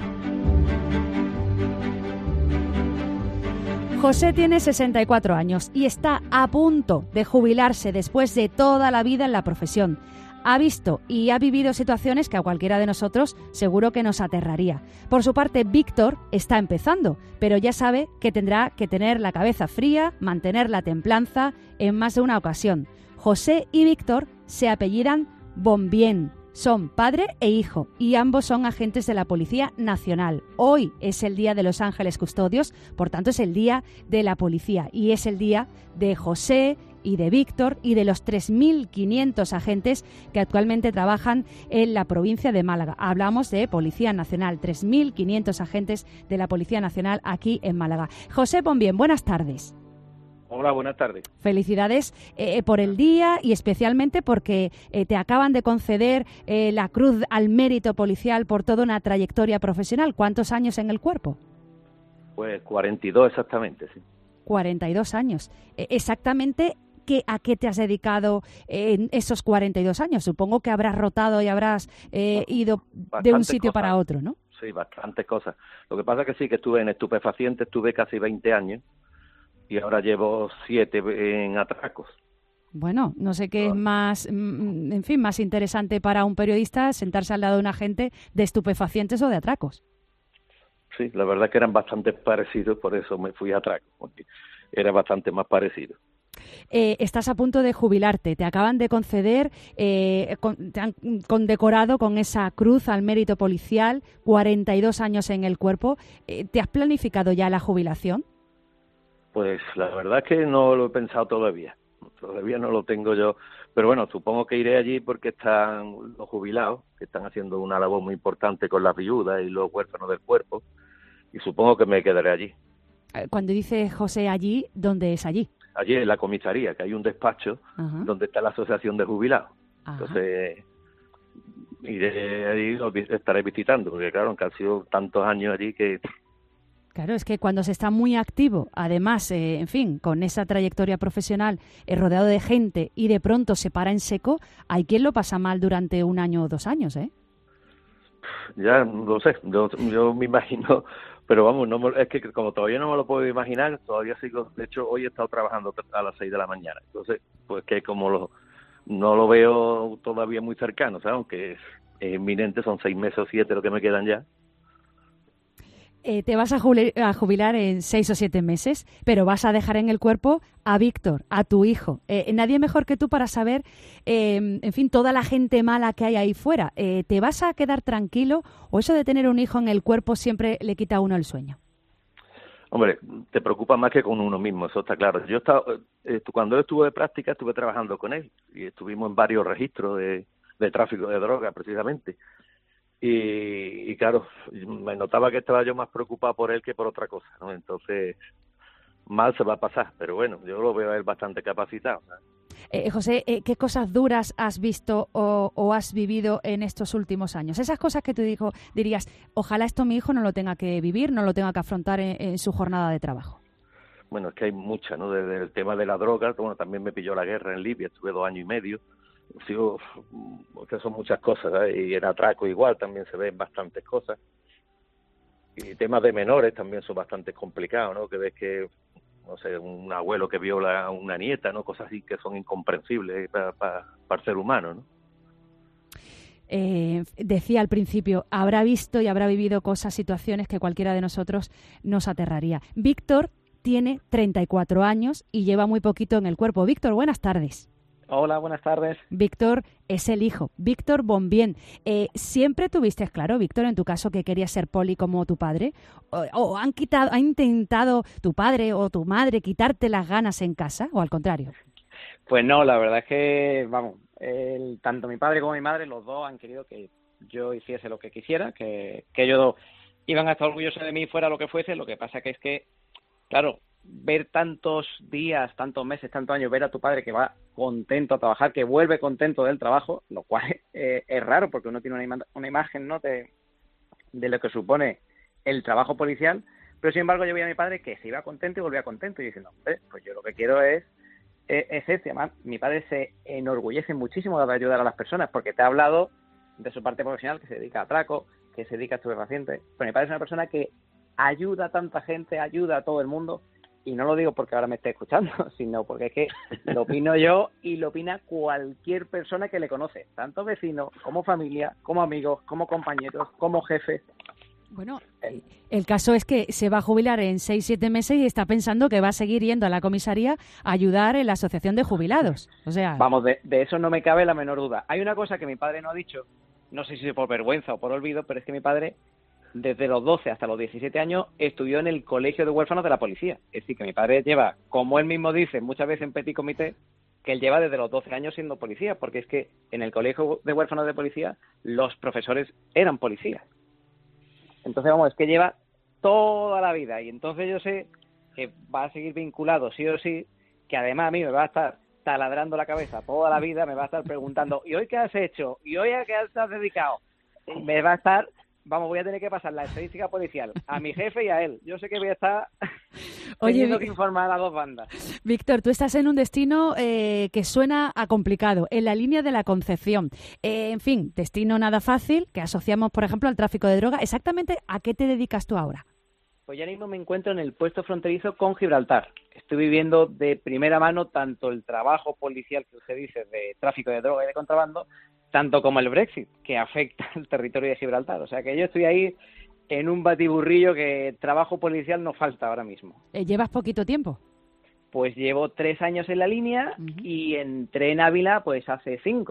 José tiene sesenta y cuatro años y está a punto de jubilarse después de toda la vida en la profesión. Ha visto y ha vivido situaciones que a cualquiera de nosotros seguro que nos aterraría. Por su parte, Víctor está empezando, pero ya sabe que tendrá que tener la cabeza fría, mantener la templanza en más de una ocasión. José y Víctor se apellidan Bombien. Son padre e hijo y ambos son agentes de la Policía Nacional. Hoy es el día de los Ángeles Custodios, por tanto es el día de la policía y es el día de José y de Víctor y de los tres mil quinientos agentes que actualmente trabajan en la provincia de Málaga. Hablamos de Policía Nacional, tres mil quinientos agentes de la Policía Nacional aquí en Málaga. José Bombien, buenas tardes. Hola, buenas tardes. Felicidades eh, por el día y especialmente porque eh, te acaban de conceder eh, la Cruz al Mérito Policial por toda una trayectoria profesional. ¿Cuántos años en el cuerpo? Pues cuarenta y dos exactamente, sí. cuarenta y dos años. Eh, exactamente, ¿qué, ¿a qué te has dedicado en esos cuarenta y dos años? Supongo que habrás rotado y habrás eh, ido de un sitio cosas. para otro, ¿no? Sí, bastantes cosas. Lo que pasa es que sí, que estuve en estupefacientes, estuve casi veinte años. Y ahora llevo siete en atracos. Bueno, no sé qué es más, en fin, más interesante para un periodista sentarse al lado de un agente de estupefacientes o de atracos. Sí, la verdad es que eran bastante parecidos, por eso me fui a atracos, porque era bastante más parecido. Eh, estás a punto de jubilarte, te acaban de conceder, eh, con, te han condecorado con esa cruz al mérito policial, cuarenta y dos años en el cuerpo. Eh, ¿Te has planificado ya la jubilación? Pues la verdad es que no lo he pensado todavía. Todavía no lo tengo yo. Pero bueno, supongo que iré allí porque están los jubilados, que están haciendo una labor muy importante con las viudas y los huérfanos del cuerpo. Y supongo que me quedaré allí. Cuando dice José allí, ¿dónde es allí? Allí en la comisaría, que hay un despacho uh-huh. donde está la asociación de jubilados. Uh-huh. Entonces, iré allí, los estaré visitando, porque claro, que han sido tantos años allí que... Claro, es que cuando se está muy activo, además, eh, en fin, con esa trayectoria profesional, eh, rodeado de gente, y de pronto se para en seco, hay quien lo pasa mal durante un año o dos años, ¿eh? Ya, no sé, yo, yo me imagino, pero vamos, no me, es que como todavía no me lo puedo imaginar, todavía sigo, de hecho hoy he estado trabajando a las seis de la mañana, entonces, pues que como lo, no lo veo todavía muy cercano, ¿sabes? Aunque es, es inminente, son seis meses o siete lo que me quedan ya. Eh, te vas a jubilar, a jubilar en seis o siete meses, pero vas a dejar en el cuerpo a Víctor, a tu hijo. Eh, nadie mejor que tú para saber, eh, en fin, toda la gente mala que hay ahí fuera. Eh, ¿Te vas a quedar tranquilo o eso de tener un hijo en el cuerpo siempre le quita a uno el sueño? Hombre, te preocupa más que con uno mismo, eso está claro. Yo estaba, eh, cuando él estuvo de práctica estuve trabajando con él y estuvimos en varios registros de, de tráfico de drogas precisamente. Y, y claro, me notaba que estaba yo más preocupado por él que por otra cosa, ¿no? Entonces, mal se va a pasar, pero bueno, yo lo veo a él bastante capacitado, ¿no? Eh, José, eh, ¿qué cosas duras has visto o, o has vivido en estos últimos años? Esas cosas que tú dijo, dirías, ojalá esto mi hijo no lo tenga que vivir, no lo tenga que afrontar en, en su jornada de trabajo. Bueno, es que hay muchas, ¿no? Desde el tema de la droga, bueno, también me pilló la guerra en Libia, estuve dos años y medio. Sí, que son muchas cosas, ¿eh? Y en atraco igual también se ven bastantes cosas, y temas de menores también son bastante complicados, ¿no? Que ves que, no sé, un abuelo que viola a una nieta, ¿no? Cosas así que son incomprensibles para, para, para el ser humano, ¿no? Eh, decía al principio, habrá visto y habrá vivido cosas, situaciones que cualquiera de nosotros nos aterraría. Víctor tiene treinta y cuatro años y lleva muy poquito en el cuerpo. Víctor, buenas tardes. Hola, buenas tardes. Víctor es el hijo, Víctor Bombien. Eh, ¿Siempre tuviste claro, Víctor, en tu caso, que querías ser poli como tu padre? ¿O, o han quitado, ha intentado tu padre o tu madre quitarte las ganas en casa, o al contrario? Pues no, la verdad es que, vamos, el, tanto mi padre como mi madre, los dos han querido que yo hiciese lo que quisiera, que, que ellos iban a estar orgullosos de mí fuera lo que fuese. Lo que pasa que es que, claro, ver tantos días, tantos meses, tantos años, ver a tu padre que va contento a trabajar, que vuelve contento del trabajo, lo cual eh, es raro porque uno tiene una, ima- una imagen, ¿no?, de, de lo que supone el trabajo policial, pero sin embargo yo veía a mi padre que se iba contento y volvía contento y diciendo, hombre, pues yo lo que quiero es es, es este. Además, mi padre se enorgullece muchísimo de ayudar a las personas porque te ha hablado de su parte profesional, que se dedica a atraco, que se dedica a estupefacientes, pero mi padre es una persona que ayuda a tanta gente, ayuda a todo el mundo. Y no lo digo porque ahora me esté escuchando, sino porque es que lo opino yo y lo opina cualquier persona que le conoce, tanto vecinos, como familia, como amigos, como compañeros, como jefes. Bueno, el caso es que se va a jubilar en seis, siete meses y está pensando que va a seguir yendo a la comisaría a ayudar en la asociación de jubilados. O sea, vamos, de, de eso no me cabe la menor duda. Hay una cosa que mi padre no ha dicho, no sé si por vergüenza o por olvido, pero es que mi padre, desde los doce hasta los diecisiete años, estudió en el Colegio de Huérfanos de la Policía. Es decir, que mi padre lleva, como él mismo dice muchas veces en Petit Comité, que él lleva desde los doce años siendo policía, porque es que en el Colegio de Huérfanos de Policía los profesores eran policías. Entonces, vamos, es que lleva toda la vida, y entonces yo sé que va a seguir vinculado sí o sí, que además a mí me va a estar taladrando la cabeza toda la vida, me va a estar preguntando, ¿y hoy qué has hecho? ¿Y hoy a qué has dedicado? Me va a estar... Vamos, voy a tener que pasar la estadística policial a mi jefe y a él. Yo sé que voy a estar Oye, teniendo que informar a las dos bandas. Víctor, tú estás en un destino eh, que suena a complicado, en la línea de la Concepción. Eh, en fin, destino nada fácil, que asociamos, por ejemplo, al tráfico de droga. ¿Exactamente a qué te dedicas tú ahora? Pues ya mismo me encuentro en el puesto fronterizo con Gibraltar. Estoy viviendo de primera mano tanto el trabajo policial que usted dice de tráfico de droga y de contrabando, tanto como el Brexit, que afecta al territorio de Gibraltar. O sea que yo estoy ahí en un batiburrillo que trabajo policial no falta ahora mismo. Eh, ¿Llevas poquito tiempo? Pues llevo tres años en la línea uh-huh. y entré en Ávila pues hace cinco.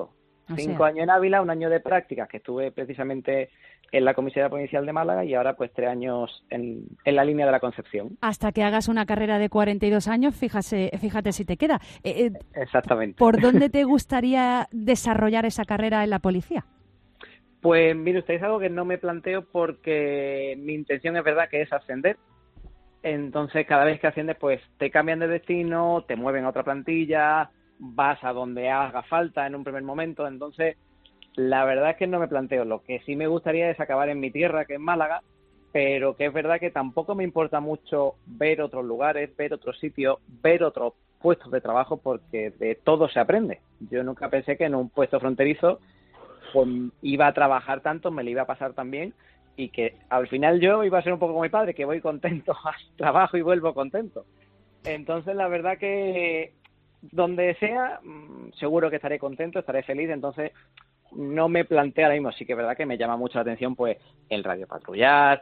O Cinco sea. años en Ávila, un año de prácticas que estuve precisamente en la comisaría provincial de Málaga y ahora pues tres años en, en la línea de la Concepción. Hasta que hagas una carrera de cuarenta y dos años, fíjate, fíjate si te queda. Eh, eh, Exactamente. ¿Por dónde te gustaría desarrollar esa carrera en la policía? Pues mire usted, es algo que no me planteo porque mi intención es verdad que es ascender. Entonces cada vez que asciendes pues te cambian de destino, te mueven a otra plantilla, vas a donde haga falta en un primer momento. Entonces la verdad es que no me planteo. Lo que sí me gustaría es acabar en mi tierra, que es Málaga, pero que es verdad que tampoco me importa mucho ver otros lugares, ver otros sitios, ver otros puestos de trabajo, porque de todo se aprende. Yo nunca pensé que en un puesto fronterizo pues iba a trabajar tanto, me lo iba a pasar tan bien y que al final yo iba a ser un poco como mi padre, que voy contento al trabajo y vuelvo contento. Entonces la verdad que donde sea, seguro que estaré contento, estaré feliz. Entonces no me planteo ahora mismo. Sí que es verdad que me llama mucho la atención pues el radiopatrullar,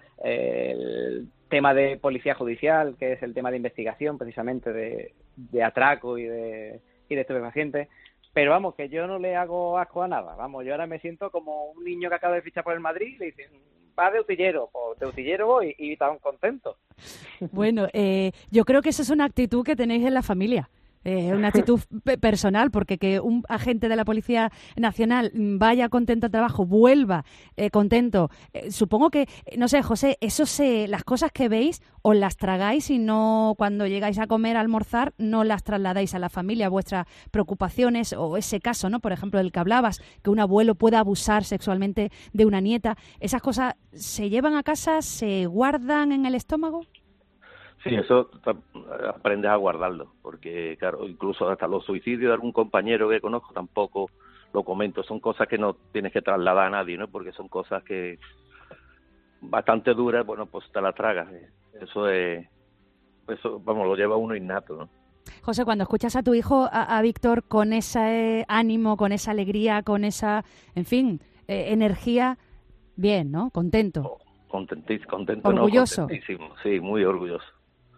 el tema de policía judicial, que es el tema de investigación precisamente de, de atraco y de, y de estupefacientes. Pero vamos, que yo no le hago asco a nada. Vamos, yo ahora me siento como un niño que acaba de fichar por el Madrid y le dicen, va de utillero, pues de utillero voy y tan contento. Bueno, eh, yo creo que esa es una actitud que tenéis en la familia. Eh, una actitud pe- personal, porque que un agente de la Policía Nacional vaya contento al trabajo, vuelva eh, contento. Eh, supongo que, no sé, José, eso se, las cosas que veis os las tragáis y no, cuando llegáis a comer, a almorzar, no las trasladáis a la familia, vuestras preocupaciones o ese caso, ¿no? Por ejemplo, del que hablabas, que un abuelo pueda abusar sexualmente de una nieta. ¿Esas cosas se llevan a casa, se guardan en el estómago? Sí, eso aprendes a guardarlo, porque claro, incluso hasta los suicidios de algún compañero que conozco tampoco lo comento. Son cosas que no tienes que trasladar a nadie, ¿no? Porque son cosas que bastante duras, bueno, pues te las tragas. Eso es, eso, vamos, lo lleva uno innato, ¿no? José, cuando escuchas a tu hijo, a, a Víctor, con ese ánimo, con esa alegría, con esa, en fin, eh, energía, bien, ¿no? Contento. Contentísimo, contento, orgulloso. No, contentísimo, sí, muy orgulloso.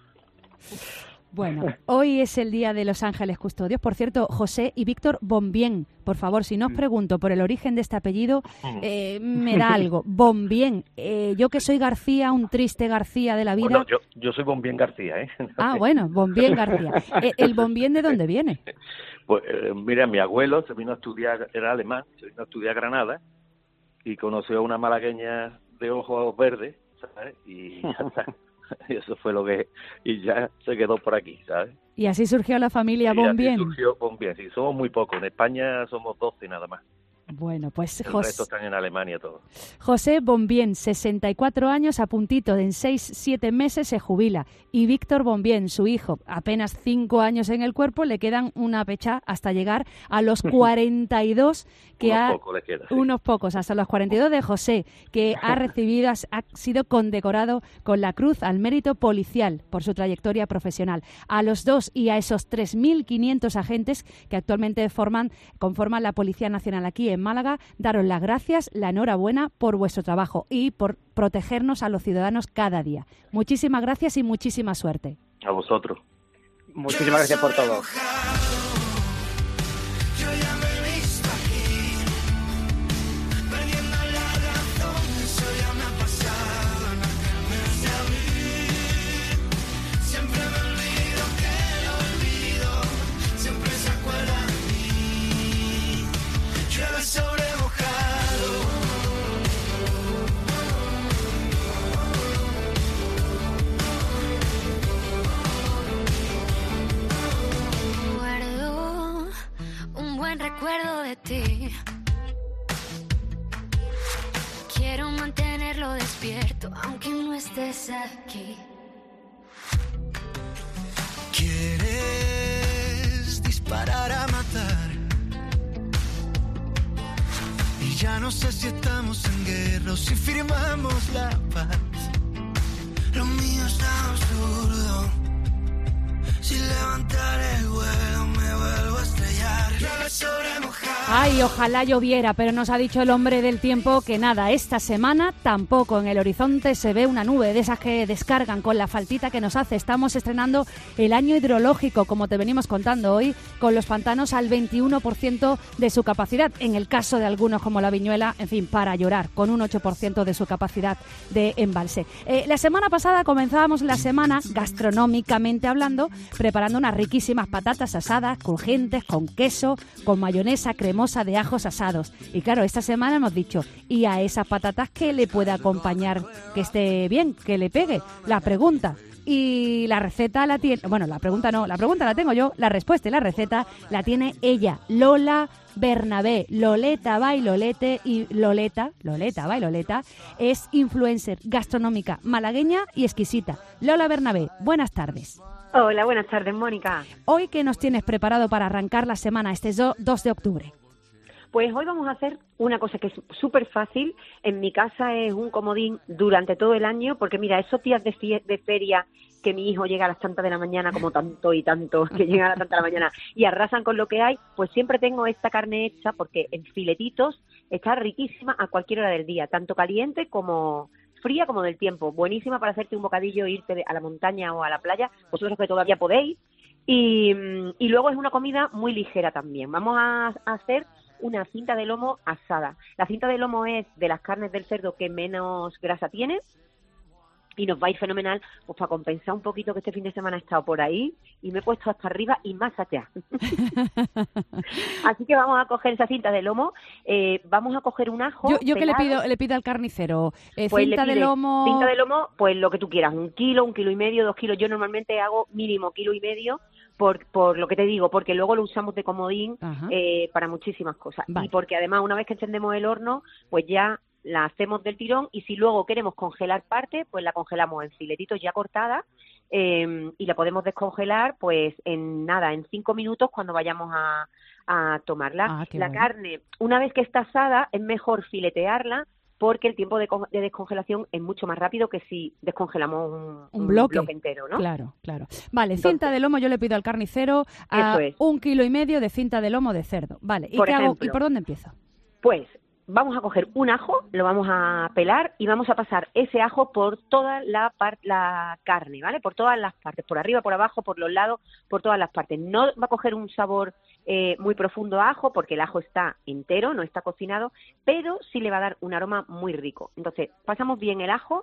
Bueno, hoy es el día de los ángeles custodios. Por cierto, José y Víctor Bombien, por favor, si no os pregunto por el origen de este apellido, eh, me da algo. Bombien, eh, yo que soy García, un triste García de la vida. Bueno, yo, yo soy Bombien García, ¿eh? Ah, bueno, Bombien García. Eh, ¿El Bombien de dónde viene? Pues eh, mira, mi abuelo se vino a estudiar, era alemán, se vino a estudiar a Granada y conoció a una malagueña de ojos verdes, ¿sabes? Y ya está. Y eso fue lo que... Y ya se quedó por aquí, ¿sabes? Y así surgió la familia Bombien. Y así surgió Bombien, sí, somos muy pocos. En España somos doce nada más. Bueno, pues El José... resto están en Alemania todos. José Bombien, sesenta y cuatro años, a puntito de en seis, siete meses se jubila. Y Víctor Bombien, su hijo, apenas cinco años en el cuerpo, le quedan una pecha hasta llegar a los cuarenta y dos que unos ha... pocos le queda, sí. Unos pocos, hasta los cuarenta y dos de José, que ha recibido, ha sido condecorado con la Cruz al Mérito Policial por su trayectoria profesional. A los dos y a esos tres mil quinientos agentes que actualmente forman, conforman la Policía Nacional aquí en Málaga, daros las gracias, la enhorabuena por vuestro trabajo y por protegernos a los ciudadanos cada día. Muchísimas gracias y muchísima suerte. A vosotros. Muchísimas gracias por todo. Recuerdo de ti. Quiero mantenerlo despierto aunque no estés aquí. Quieres disparar a matar y ya no sé si estamos en guerra o si firmamos la paz. Lo mío es tan absurdo. Si levantar el vuelo me vuelvo a estrellar. Llueve sobre mojado. Ay, ojalá lloviera, pero nos ha dicho el hombre del tiempo que nada, esta semana tampoco. En el horizonte se ve una nube de esas que descargan con la faltita que nos hace. Estamos estrenando el año hidrológico, como te venimos contando hoy, con los pantanos al veintiuno por ciento de su capacidad. En el caso de algunos como la Viñuela, en fin, para llorar, con un ocho por ciento de su capacidad de embalse. Eh, la semana pasada comenzábamos la semana, gastronómicamente hablando, preparando unas riquísimas patatas asadas, crujientes, con queso, con mayonesa, cremosa de ajos asados. Y claro, esta semana hemos dicho, ¿y a esas patatas qué le puede acompañar que esté bien, que le pegue? La pregunta. Y la receta la tiene... Bueno, la pregunta no, la pregunta la tengo yo, la respuesta y la receta la tiene ella, Lola Bernabé, Loleta Bailolete y Loleta, Loleta Bailoleta, es influencer gastronómica malagueña y exquisita. Lola Bernabé, buenas tardes. Hola, buenas tardes, Mónica. Hoy, ¿qué nos tienes preparado para arrancar la semana, este dos de octubre? Pues hoy vamos a hacer una cosa que es súper fácil. En mi casa es un comodín durante todo el año, porque mira, esos días de, fie- de feria que mi hijo llega a las tantas de la mañana, como tanto y tanto, que llega a las tantas de la mañana y arrasan con lo que hay, pues siempre tengo esta carne hecha, porque en filetitos está riquísima a cualquier hora del día, tanto caliente como fría como del tiempo. Buenísima para hacerte un bocadillo e irte a la montaña o a la playa, vosotros que todavía podéis. Y, y luego es una comida muy ligera también. Vamos a, a hacer una cinta de lomo asada. La cinta de lomo es de las carnes del cerdo que menos grasa tiene y nos va a ir fenomenal, pues para compensar un poquito que este fin de semana he estado por ahí y me he puesto hasta arriba y más allá. Así que vamos a coger esa cinta de lomo, eh, vamos a coger un ajo. Yo, yo que le pelado. pido, le pido al carnicero, eh, Pues cinta le de pides lomo... Cinta de lomo, pues lo que tú quieras, un kilo, un kilo y medio, dos kilos. Yo normalmente hago mínimo kilo y medio, por, por lo que te digo, porque luego lo usamos de comodín eh, para muchísimas cosas. Vale. Y porque además una vez que encendemos el horno, pues ya la hacemos del tirón, y si luego queremos congelar parte, pues la congelamos en filetitos ya cortadas eh, y la podemos descongelar pues en nada, en cinco minutos cuando vayamos a, a tomarla. Ah, la bueno. carne, una vez que está asada, es mejor filetearla porque el tiempo de, de descongelación es mucho más rápido que si descongelamos un, Un un bloque. bloque entero, ¿no? Claro, claro. Vale, cinta de lomo yo le pido al carnicero a Eso es. un kilo y medio de cinta de lomo de cerdo. Vale, ¿y Por qué hago? ejemplo. ¿Y por dónde empiezo? Pues vamos a coger un ajo, lo vamos a pelar y vamos a pasar ese ajo por toda la, par- la carne, ¿vale? Por todas las partes, por arriba, por abajo, por los lados, por todas las partes. No va a coger un sabor eh, muy profundo a ajo porque el ajo está entero, no está cocinado, pero sí le va a dar un aroma muy rico. Entonces, pasamos bien el ajo,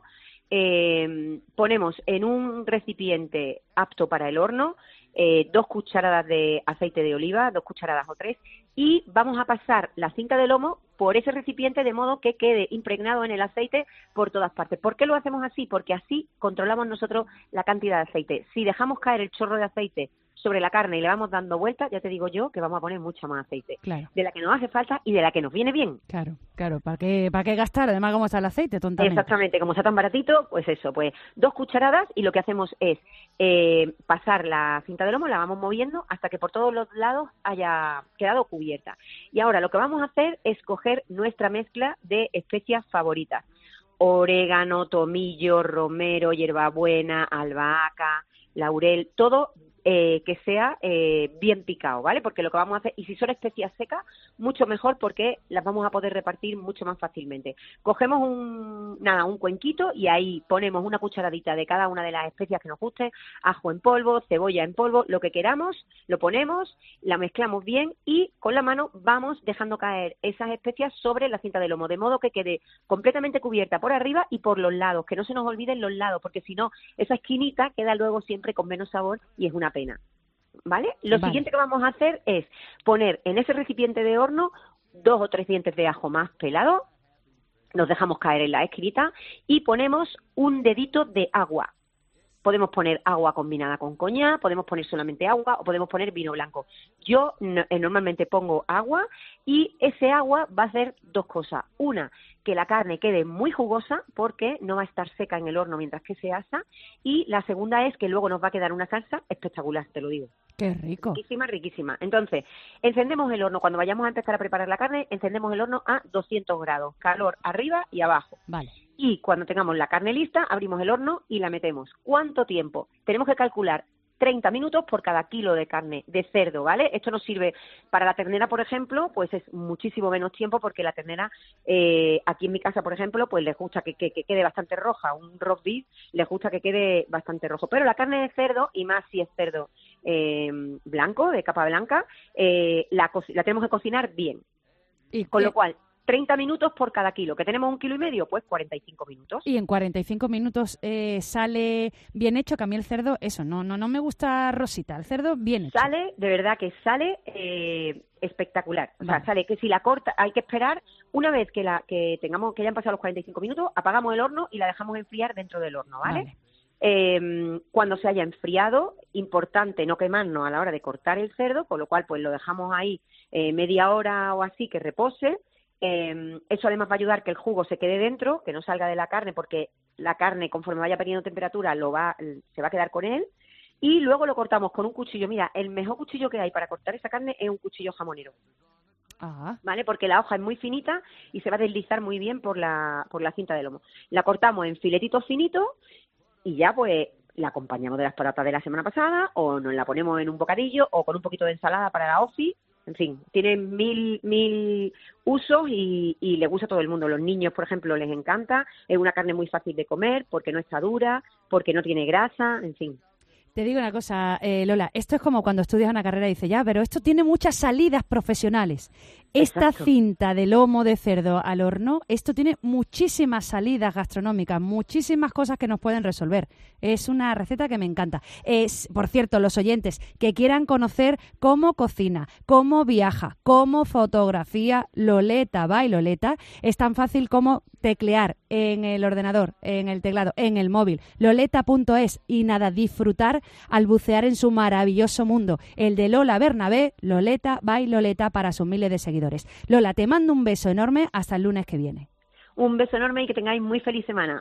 eh, ponemos en un recipiente apto para el horno eh, dos cucharadas de aceite de oliva, dos cucharadas o tres, y vamos a pasar la cinta de lomo por ese recipiente de modo que quede impregnado en el aceite por todas partes. ¿Por qué lo hacemos así? Porque así controlamos nosotros la cantidad de aceite. Si dejamos caer el chorro de aceite sobre la carne y le vamos dando vueltas, ya te digo yo que vamos a poner mucho más aceite. Claro. De la que nos hace falta y de la que nos viene bien. Claro, claro. ¿Para qué, para qué gastar? Además, ¿cómo está el aceite? Tontamente. Exactamente, como está tan baratito, pues eso, pues dos cucharadas, y lo que hacemos es eh, pasar la cinta de lomo, la vamos moviendo hasta que por todos los lados haya quedado cubierta. Y ahora lo que vamos a hacer es coger nuestra mezcla de especias favoritas. Orégano, tomillo, romero, hierbabuena, albahaca, laurel, todo eh, que sea eh, bien picado, ¿vale? Porque lo que vamos a hacer, y si son especias secas, mucho mejor porque las vamos a poder repartir mucho más fácilmente. Cogemos un, nada, un cuenquito y ahí ponemos una cucharadita de cada una de las especias que nos guste, ajo en polvo, cebolla en polvo, lo que queramos, lo ponemos, la mezclamos bien y con la mano vamos dejando caer esas especias sobre la cinta de lomo, de modo que quede completamente cubierta por arriba y por los lados, que no se nos olviden los lados, porque si no, esa esquinita queda luego siempre con menos sabor y es una pena, ¿vale? Lo Vale. siguiente que vamos a hacer es poner en ese recipiente de horno dos o tres dientes de ajo más pelados, los dejamos caer en la esquinita y ponemos un dedito de agua. Podemos poner agua combinada con coñac, podemos poner solamente agua o podemos poner vino blanco. Yo no, eh, normalmente pongo agua y ese agua va a hacer dos cosas. Una, que la carne quede muy jugosa porque no va a estar seca en el horno mientras que se asa. Y la segunda es que luego nos va a quedar una salsa espectacular, te lo digo. Qué rico. Riquísima, riquísima. Entonces, encendemos el horno. Cuando vayamos a empezar a preparar la carne, encendemos el horno a doscientos grados. Calor arriba y abajo. Vale. Y cuando tengamos la carne lista, abrimos el horno y la metemos. ¿Cuánto tiempo? Tenemos que calcular treinta minutos por cada kilo de carne de cerdo, ¿vale? Esto nos sirve para la ternera, por ejemplo, pues es muchísimo menos tiempo porque la ternera, eh, aquí en mi casa, por ejemplo, pues les gusta que, que, que quede bastante roja, un roast beef les gusta que quede bastante rojo, pero la carne de cerdo, y más si es cerdo eh, blanco, de capa blanca, eh, la, la tenemos que cocinar bien, y con que... lo cual treinta minutos por cada kilo. ¿Que tenemos un kilo y medio? Pues cuarenta y cinco minutos. Y en cuarenta y cinco minutos eh, sale bien hecho, que a mí el cerdo, eso, no no no me gusta rosita, el cerdo bien hecho. Sale, de verdad que sale eh, espectacular. O sea, vale. sale que si la corta, hay que esperar, una vez que la que tengamos, que hayan pasado los cuarenta y cinco minutos, apagamos el horno y la dejamos enfriar dentro del horno, ¿vale? Vale. Eh, cuando se haya enfriado, importante no quemarnos a la hora de cortar el cerdo, con lo cual pues lo dejamos ahí eh, media hora o así que repose. Eh, eso además va a ayudar que el jugo se quede dentro, que no salga de la carne, porque la carne, conforme vaya perdiendo temperatura, lo va, se va a quedar con él. Y luego lo cortamos con un cuchillo. Mira, el mejor cuchillo que hay para cortar esa carne es un cuchillo jamonero. Ah. ¿Vale? Porque la hoja es muy finita y se va a deslizar muy bien por la, por la cinta de lomo. La cortamos en filetitos finitos y ya pues la acompañamos de las patatas de la semana pasada, o nos la ponemos en un bocadillo, o con un poquito de ensalada para la ofi. En fin, tiene mil, mil usos y, y le gusta a todo el mundo. Los niños, por ejemplo, les encanta. Es una carne muy fácil de comer porque no está dura, porque no tiene grasa, en fin. Te digo una cosa, eh, Lola, esto es como cuando estudias una carrera y dices, ya, pero esto tiene muchas salidas profesionales. Esta Exacto. cinta de lomo de cerdo al horno, esto tiene muchísimas salidas gastronómicas, muchísimas cosas que nos pueden resolver. Es una receta que me encanta. Es, por cierto, los oyentes que quieran conocer cómo cocina, cómo viaja, cómo fotografía Loleta by Loleta, es tan fácil como teclear en el ordenador, en el teclado, en el móvil, loleta punto es, y nada, disfrutar al bucear en su maravilloso mundo, el de Lola Bernabé, Loleta by Loleta, para sus miles de seguidores. Lola, te mando un beso enorme, hasta el lunes que viene. Un beso enorme y que tengáis muy feliz semana.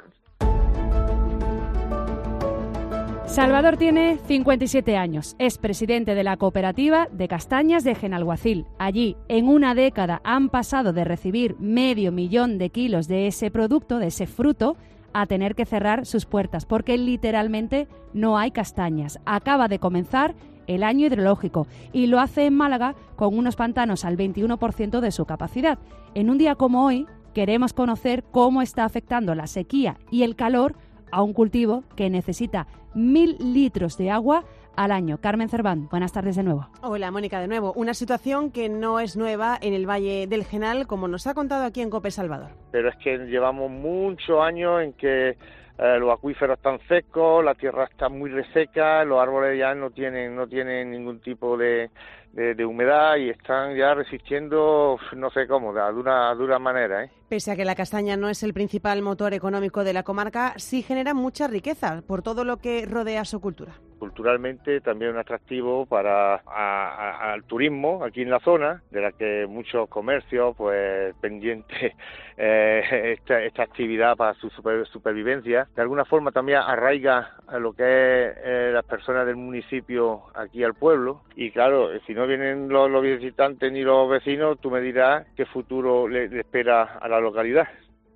Salvador tiene cincuenta y siete años, es presidente de la cooperativa de castañas de Genalguacil. Allí, en una década, han pasado de recibir medio millón de kilos de ese producto, de ese fruto, a tener que cerrar sus puertas, porque literalmente no hay castañas. Acaba de comenzar el año hidrológico y lo hace en Málaga con unos pantanos al veintiuno por ciento de su capacidad. En un día como hoy, queremos conocer cómo está afectando la sequía y el calor a un cultivo que necesita mil litros de agua al año. Carmen Cerván, buenas tardes de nuevo. Hola, Mónica, de nuevo. Una situación que no es nueva en el Valle del Genal, como nos ha contado aquí en COPE Salvador. Pero es que llevamos muchos años en que eh, los acuíferos están secos, la tierra está muy reseca, los árboles ya no tienen no tienen ningún tipo de, de, de humedad y están ya resistiendo, no sé cómo, de dura, dura manera, ¿eh? Pese a que la castaña no es el principal motor económico de la comarca, sí genera mucha riqueza por todo lo que rodea su cultura. Culturalmente también un atractivo para a, a, al turismo aquí en la zona, de la que muchos comercios pues pendientes eh, esta, esta actividad para su super, supervivencia. De alguna forma también arraiga a lo que es eh, las personas del municipio aquí al pueblo. Y claro, si no vienen los, los visitantes ni los vecinos, tú me dirás qué futuro le, le espera a la localidad.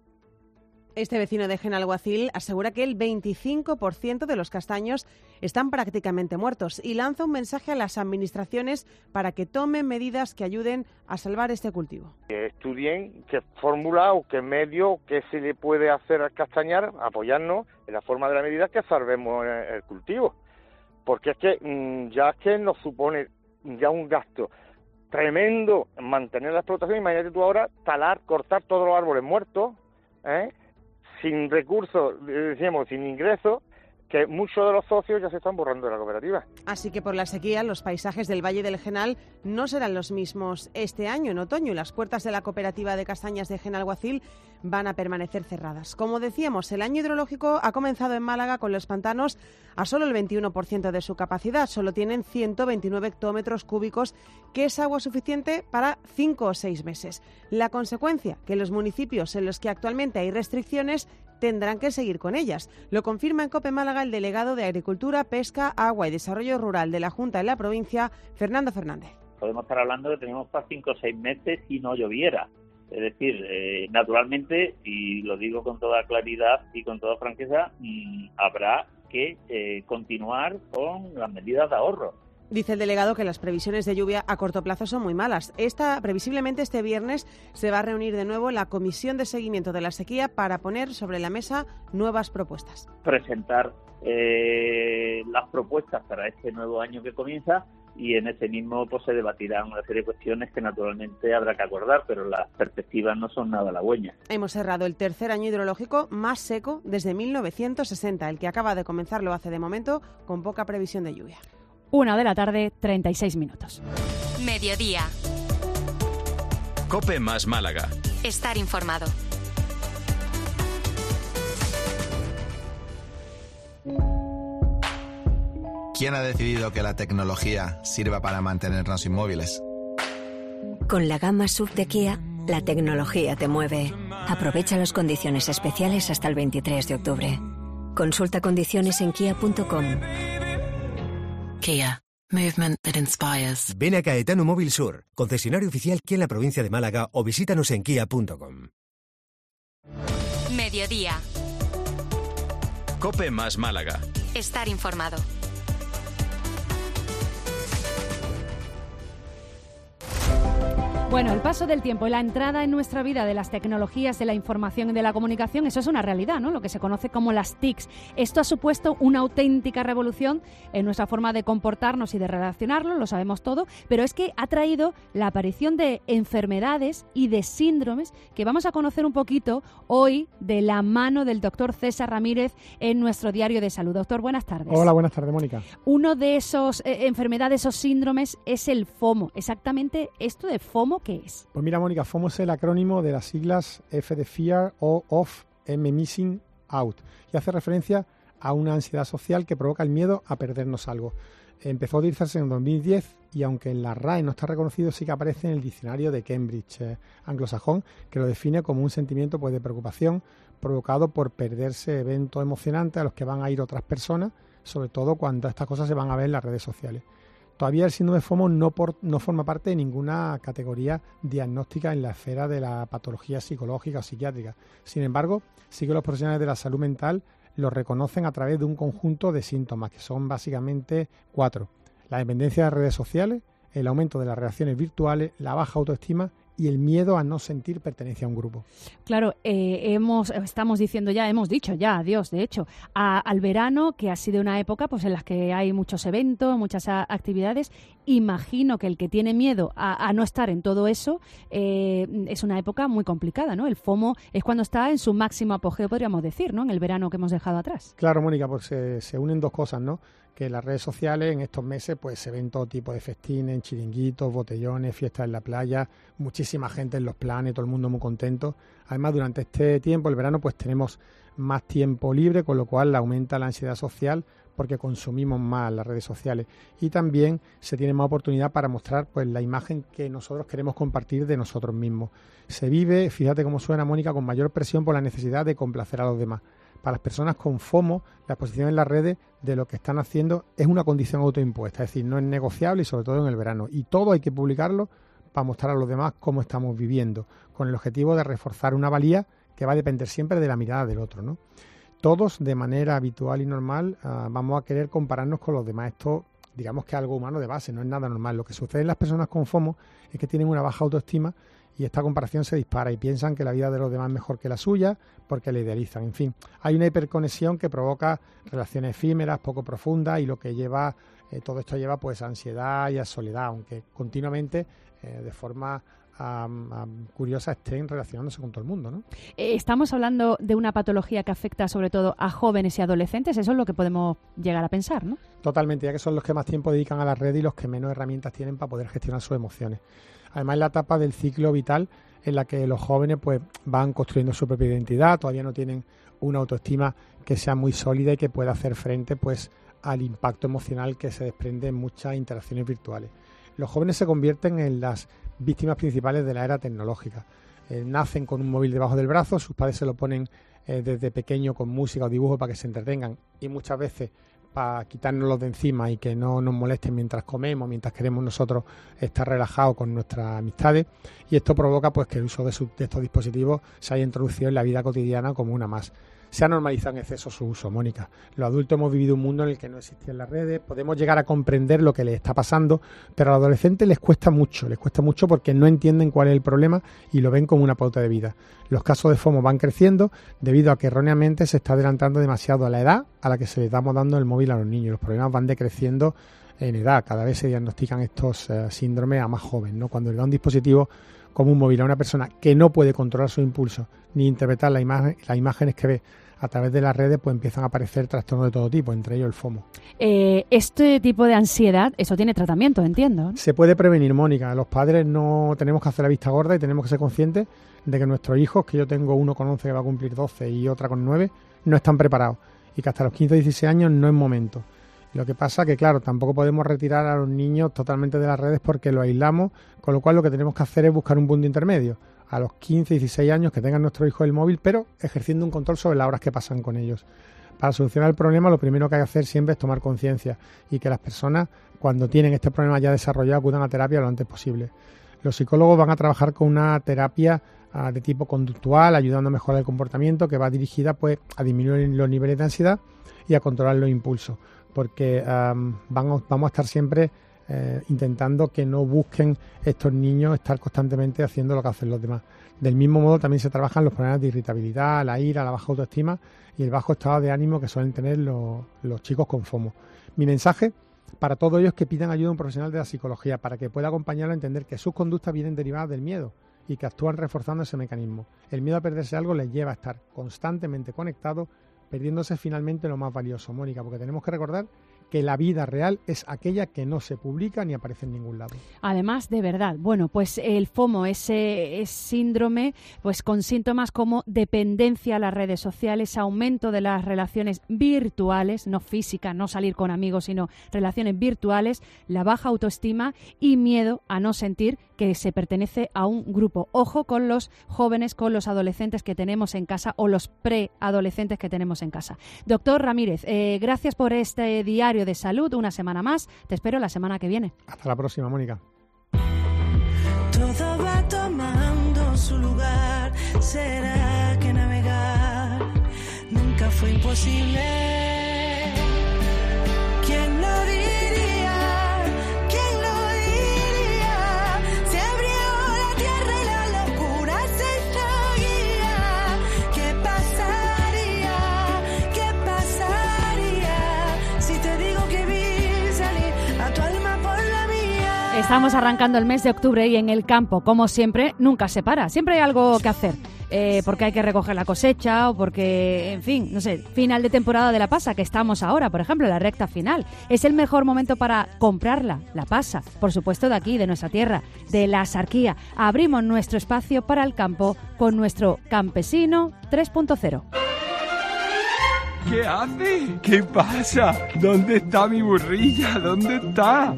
Este vecino de Genalguacil asegura que el veinticinco por ciento de los castaños están prácticamente muertos y lanza un mensaje a las administraciones para que tomen medidas que ayuden a salvar este cultivo. Que estudien qué fórmula o qué medio, qué se le puede hacer al castañar, apoyarnos en la forma de la medida que salvemos el cultivo. Porque es que mmm, ya es que nos supone ya un gasto tremendo mantener la explotación. Imagínate tú ahora talar, cortar todos los árboles muertos, ¿eh? sin recursos, decíamos, sin ingresos, que muchos de los socios ya se están borrando de la cooperativa. Así que por la sequía, los paisajes del Valle del Genal no serán los mismos este año, en otoño, y las puertas de la cooperativa de castañas de Genalguacil van a permanecer cerradas. Como decíamos, el año hidrológico ha comenzado en Málaga con los pantanos a solo el veintiuno por ciento de su capacidad. Solo tienen ciento veintinueve hectómetros cúbicos, que es agua suficiente para cinco o seis meses. La consecuencia, que los municipios en los que actualmente hay restricciones tendrán que seguir con ellas. Lo confirma en COPE Málaga el delegado de Agricultura, Pesca, Agua y Desarrollo Rural de la Junta de la provincia, Fernando Fernández. Podemos estar hablando que tenemos para cinco o seis meses si no lloviera. Es decir, eh, naturalmente, y lo digo con toda claridad y con toda franqueza, mmm, habrá que eh, continuar con las medidas de ahorro. Dice el delegado que las previsiones de lluvia a corto plazo son muy malas. Esta, previsiblemente este viernes se va a reunir de nuevo la Comisión de Seguimiento de la Sequía para poner sobre la mesa nuevas propuestas. Presentar eh, las propuestas para este nuevo año que comienza, y en ese mismo pues se debatirán una serie de cuestiones que naturalmente habrá que acordar, pero las perspectivas no son nada halagüeñas. Hemos cerrado el tercer año hidrológico más seco desde mil novecientos sesenta. El que acaba de comenzar lo hace de momento con poca previsión de lluvia. Una de la tarde, treinta y seis minutos. Mediodía. COPE más Málaga. Estar informado. ¿Quién ha decidido que la tecnología sirva para mantenernos inmóviles? Con la gama S U V de Kia, la tecnología te mueve. Aprovecha las condiciones especiales hasta el veintitrés de octubre. Consulta condiciones en kia punto com. Kia. Movement that inspires. Ven a Caetano Móvil Sur, concesionario oficial Kia en la provincia de Málaga, o visítanos en kia punto com. Mediodía. COPE más Málaga. Estar informado. Bueno, el paso del tiempo y la entrada en nuestra vida de las tecnologías de la información y de la comunicación, eso es una realidad, ¿no? Lo que se conoce como las T I Cs. Esto ha supuesto una auténtica revolución en nuestra forma de comportarnos y de relacionarnos, lo sabemos todo, pero es que ha traído la aparición de enfermedades y de síndromes que vamos a conocer un poquito hoy de la mano del doctor César Ramírez en nuestro Diario de Salud. Doctor, buenas tardes. Hola, buenas tardes, Mónica. Uno de esos eh, enfermedades, esos síndromes, es el FOMO. Exactamente, esto de FOMO, ¿qué es? Pues mira, Mónica, FOMO es el acrónimo de las siglas F de Fear, O of, M Missing Out, y hace referencia a una ansiedad social que provoca el miedo a perdernos algo. Empezó a utilizarse en dos mil diez y aunque en la R A E no está reconocido, sí que aparece en el diccionario de Cambridge eh, anglosajón, que lo define como un sentimiento pues, de preocupación provocado por perderse eventos emocionantes a los que van a ir otras personas, sobre todo cuando estas cosas se van a ver en las redes sociales. Todavía el síndrome de FOMO no, por, no forma parte de ninguna categoría diagnóstica en la esfera de la patología psicológica o psiquiátrica. Sin embargo, sí que los profesionales de la salud mental lo reconocen a través de un conjunto de síntomas, que son básicamente cuatro. La dependencia de las redes sociales, el aumento de las relaciones virtuales, la baja autoestima y el miedo a no sentir pertenencia a un grupo. Claro, eh, hemos, estamos diciendo ya, hemos dicho ya adiós, de hecho, a, al verano, que ha sido una época pues en la que hay muchos eventos, muchas a, actividades. Imagino que el que tiene miedo a, a no estar en todo eso eh, es una época muy complicada, ¿no? El FOMO es cuando está en su máximo apogeo, podríamos decir, ¿no? En el verano que hemos dejado atrás. Claro, Mónica, pues se, se unen dos cosas, ¿no? Que en las redes sociales en estos meses pues se ven todo tipo de festines, chiringuitos, botellones, fiestas en la playa, muchísima gente en los planes, todo el mundo muy contento. Además, durante este tiempo, el verano, pues tenemos más tiempo libre, con lo cual aumenta la ansiedad social porque consumimos más las redes sociales. Y también se tiene más oportunidad para mostrar pues la imagen que nosotros queremos compartir de nosotros mismos. Se vive, fíjate cómo suena, Mónica, con mayor presión por la necesidad de complacer a los demás. Para las personas con FOMO, la exposición en las redes de lo que están haciendo es una condición autoimpuesta, es decir, no es negociable y sobre todo en el verano. Y todo hay que publicarlo para mostrar a los demás cómo estamos viviendo, con el objetivo de reforzar una valía que va a depender siempre de la mirada del otro, ¿no? Todos, de manera habitual y normal, uh, vamos a querer compararnos con los demás. Esto, digamos que es algo humano de base, no es nada normal. Lo que sucede en las personas con FOMO es que tienen una baja autoestima y esta comparación se dispara y piensan que la vida de los demás es mejor que la suya porque la idealizan. En fin, hay una hiperconexión que provoca relaciones efímeras, poco profundas, y lo que lleva, eh, todo esto lleva pues a ansiedad y a soledad, aunque continuamente eh, de forma um, um, curiosa estén relacionándose con todo el mundo, ¿no? Estamos hablando de una patología que afecta sobre todo a jóvenes y adolescentes, eso es lo que podemos llegar a pensar, ¿no? Totalmente, ya que son los que más tiempo dedican a las redes y los que menos herramientas tienen para poder gestionar sus emociones. Además, es la etapa del ciclo vital en la que los jóvenes pues van construyendo su propia identidad, todavía no tienen una autoestima que sea muy sólida y que pueda hacer frente pues al impacto emocional que se desprende en muchas interacciones virtuales. Los jóvenes se convierten en las víctimas principales de la era tecnológica. Eh, nacen con un móvil debajo del brazo, sus padres se lo ponen eh, desde pequeño con música o dibujo para que se entretengan, y muchas veces para quitárnoslos de encima y que no nos molesten mientras comemos, mientras queremos nosotros estar relajados con nuestras amistades, y esto provoca pues que el uso de, su, de estos dispositivos se haya introducido en la vida cotidiana como una más. Se ha normalizado en exceso su uso, Mónica. Los adultos hemos vivido un mundo en el que no existían las redes, podemos llegar a comprender lo que les está pasando, pero a los adolescentes les cuesta mucho, les cuesta mucho porque no entienden cuál es el problema y lo ven como una pauta de vida. Los casos de FOMO van creciendo debido a que erróneamente se está adelantando demasiado a la edad a la que se les estamos dando el móvil a los niños. Los problemas van decreciendo en edad, cada vez se diagnostican estos uh, síndromes a más jóvenes, ¿no? Cuando le da un dispositivo como un móvil a una persona que no puede controlar sus impulsos ni interpretar la imagen, las imágenes que ve a través de las redes, pues empiezan a aparecer trastornos de todo tipo, entre ellos el FOMO. Eh, este tipo de ansiedad, eso tiene tratamiento, entiendo, ¿no? Se puede prevenir, Mónica. Los padres no tenemos que hacer la vista gorda y tenemos que ser conscientes de que nuestros hijos, que yo tengo uno con once que va a cumplir doce y otra con nueve, no están preparados y que hasta los quince o dieciséis años no es momento. Lo que pasa que, claro, tampoco podemos retirar a los niños totalmente de las redes porque los aislamos, con lo cual lo que tenemos que hacer es buscar un punto intermedio. A los quince, dieciséis años que tengan nuestro hijo el móvil, pero ejerciendo un control sobre las horas que pasan con ellos. Para solucionar el problema, lo primero que hay que hacer siempre es tomar conciencia y que las personas, cuando tienen este problema ya desarrollado, acudan a terapia lo antes posible. Los psicólogos van a trabajar con una terapia uh, de tipo conductual, ayudando a mejorar el comportamiento, que va dirigida pues a disminuir los niveles de ansiedad y a controlar los impulsos, porque um, vamos, vamos a estar siempre eh, intentando que no busquen estos niños estar constantemente haciendo lo que hacen los demás. Del mismo modo también se trabajan los problemas de irritabilidad, la ira, la baja autoestima y el bajo estado de ánimo que suelen tener los, los chicos con FOMO. Mi mensaje para todos ellos es que pidan ayuda a un profesional de la psicología para que pueda acompañarlos a entender que sus conductas vienen derivadas del miedo y que actúan reforzando ese mecanismo. El miedo a perderse algo les lleva a estar constantemente conectados, perdiéndose finalmente lo más valioso, Mónica, porque tenemos que recordar que la vida real es aquella que no se publica ni aparece en ningún lado. Además, de verdad, bueno, pues el FOMO, ese, ese síndrome, pues con síntomas como dependencia a las redes sociales, aumento de las relaciones virtuales, no físicas, no salir con amigos, sino relaciones virtuales, la baja autoestima y miedo a no sentir que se pertenece a un grupo. Ojo con los jóvenes, con los adolescentes que tenemos en casa o los preadolescentes que tenemos en casa. Doctor Ramírez, eh, gracias por este diario de salud, una semana más. Te espero la semana que viene. Hasta la próxima, Mónica. Todo va tomando su lugar. ¿Será que navegar nunca fue imposible? ¿Quién lo diría? ¿Quién lo diría? Se abrió la tierra y la locura se seguía. ¿Qué pasaría? ¿Qué pasaría si te digo que vi salir a tu alma por la mía? Estamos arrancando el mes de octubre y en el campo, como siempre, nunca se para. Siempre hay algo que hacer. Eh, porque hay que recoger la cosecha o porque, en fin, no sé, final de temporada de la pasa, que estamos ahora, por ejemplo, la recta final. Es el mejor momento para comprarla, la pasa, por supuesto de aquí, de nuestra tierra, de la Axarquía. Abrimos nuestro espacio para el campo con nuestro Campesino tres punto cero. ¿Qué hace? ¿Qué pasa? ¿Dónde está mi burrilla? ¿Dónde está?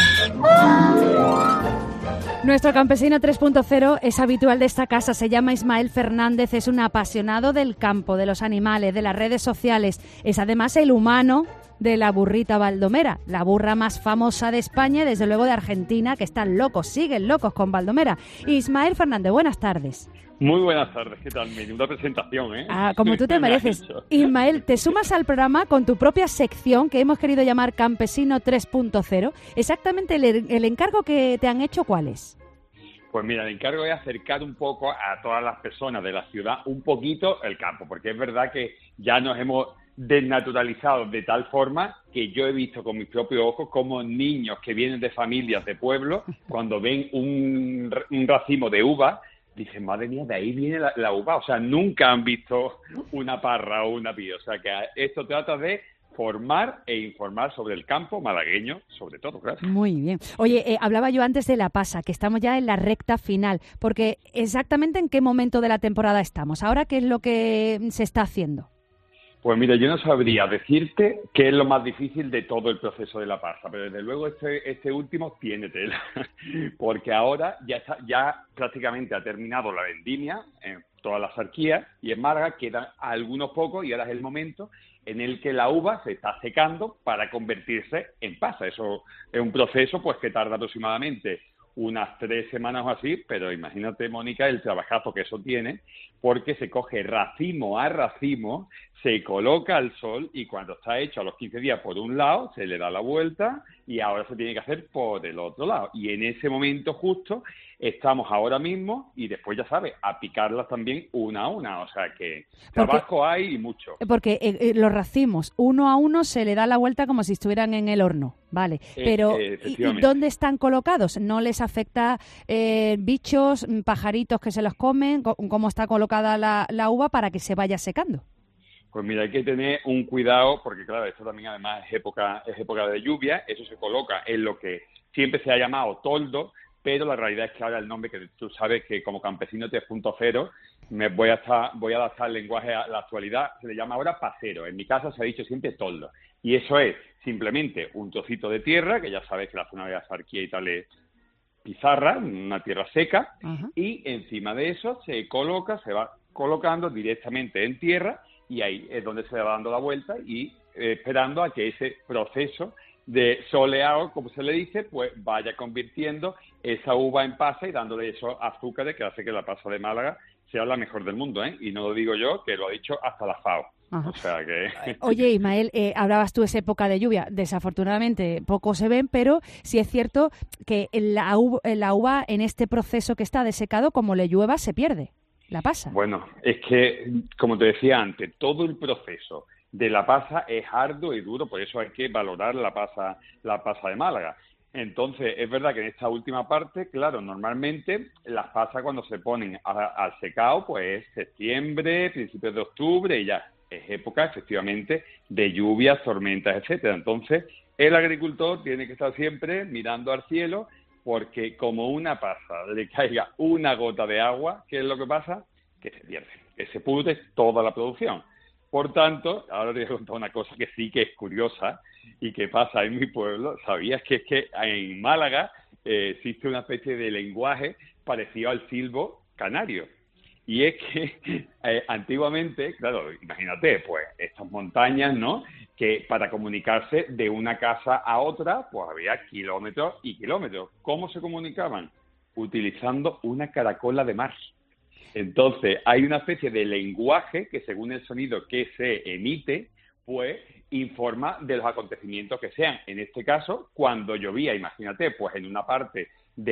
Nuestro Campesino tres punto cero es habitual de esta casa, se llama Ismael Fernández, es un apasionado del campo, de los animales, de las redes sociales, es además el humano de la burrita Baldomera, la burra más famosa de España y desde luego de Argentina, que están locos, siguen locos con Baldomera. Ismael Fernández, buenas tardes. Muy buenas tardes, ¿qué tal? Menuda presentación, ¿eh? Ah, como tú te mereces. Ismael, te sumas al programa con tu propia sección que hemos querido llamar Campesino tres punto cero. Exactamente el, el encargo que te han hecho, ¿cuál es? Pues mira, el encargo es acercar un poco a todas las personas de la ciudad un poquito el campo, porque es verdad que ya nos hemos desnaturalizado de tal forma que yo he visto con mis propios ojos como niños que vienen de familias de pueblo, cuando ven un, un racimo de uvas, dicen, madre mía, de ahí viene la, la uva. O sea, nunca han visto una parra o una pía. O sea, que esto trata de formar e informar sobre el campo malagueño, sobre todo, claro. Muy bien. Oye, eh, hablaba yo antes de la pasa, que estamos ya en la recta final, porque exactamente en qué momento de la temporada estamos. Ahora, ¿qué es lo que se está haciendo? Pues mira, yo no sabría decirte qué es lo más difícil de todo el proceso de la pasa, pero desde luego este, este último tiene tela, porque ahora ya está, ya prácticamente ha terminado la vendimia en toda la Axarquía y en Málaga quedan algunos pocos y ahora es el momento en el que la uva se está secando para convertirse en pasa. Eso es un proceso pues que tarda aproximadamente unas tres semanas o así, pero imagínate, Mónica, el trabajazo que eso tiene, porque se coge racimo a racimo, se coloca al sol y cuando está hecho a los quince días por un lado, se le da la vuelta y ahora se tiene que hacer por el otro lado. Y en ese momento justo estamos ahora mismo y después, ya sabes, a picarlas también una a una. O sea que trabajo porque, hay y mucho. Porque eh, eh, los racimos, uno a uno se le da la vuelta como si estuvieran en el horno, ¿vale? Pero eh, ¿y, ¿y dónde están colocados? ¿No les afecta eh, bichos, pajaritos que se los comen? ¿Cómo está colocada la, la uva para que se vaya secando? Pues mira, hay que tener un cuidado porque, claro, esto también además es época es época de lluvia. Eso se coloca en lo que siempre se ha llamado toldo, pero la realidad es que ahora el nombre, que tú sabes que como campesino tres punto cero, me voy a, estar, voy a adaptar el lenguaje a la actualidad, se le llama ahora pasero. En mi casa se ha dicho siempre toldo. Y eso es simplemente un trocito de tierra, que ya sabes que la zona de la Sarquía y tal es pizarra, una tierra seca, uh-huh. y encima de eso se coloca, se va colocando directamente en tierra, y ahí es donde se va dando la vuelta y eh, esperando a que ese proceso de soleado, como se le dice, pues vaya convirtiendo esa uva en pasa y dándole esos azúcares que hace que la pasa de Málaga sea la mejor del mundo, ¿eh? Y no lo digo yo, que lo ha dicho hasta la FAO. Ajá. O sea que... Oye, Ismael, eh, hablabas tú de esa época de lluvia. Desafortunadamente, pocos se ven, pero sí es cierto que la uva, la uva en este proceso que está de secado, como le llueva, se pierde. La pasa. Bueno, es que, como te decía antes, todo el proceso de la pasa es arduo y duro, por eso hay que valorar la pasa, la pasa de Málaga. Entonces, es verdad que en esta última parte, claro, normalmente las pasas cuando se ponen al secado, pues es septiembre, principios de octubre y ya es época, efectivamente, de lluvias, tormentas, etcétera. Entonces, el agricultor tiene que estar siempre mirando al cielo, porque como una pasa le caiga una gota de agua, ¿qué es lo que pasa? Que se pierde, que se pudre toda la producción. Por tanto, ahora te voy a contar una cosa que sí que es curiosa y que pasa en mi pueblo. ¿Sabías que es que en Málaga eh, existe una especie de lenguaje parecido al silbo canario? Y es que eh, antiguamente, claro, imagínate, pues estas montañas, ¿no?, que para comunicarse de una casa a otra, pues había kilómetros y kilómetros. ¿Cómo se comunicaban? Utilizando una caracola de mar. Entonces, hay una especie de lenguaje que, según el sonido que se emite, pues informa de los acontecimientos que sean. En este caso, cuando llovía, imagínate, pues en una parte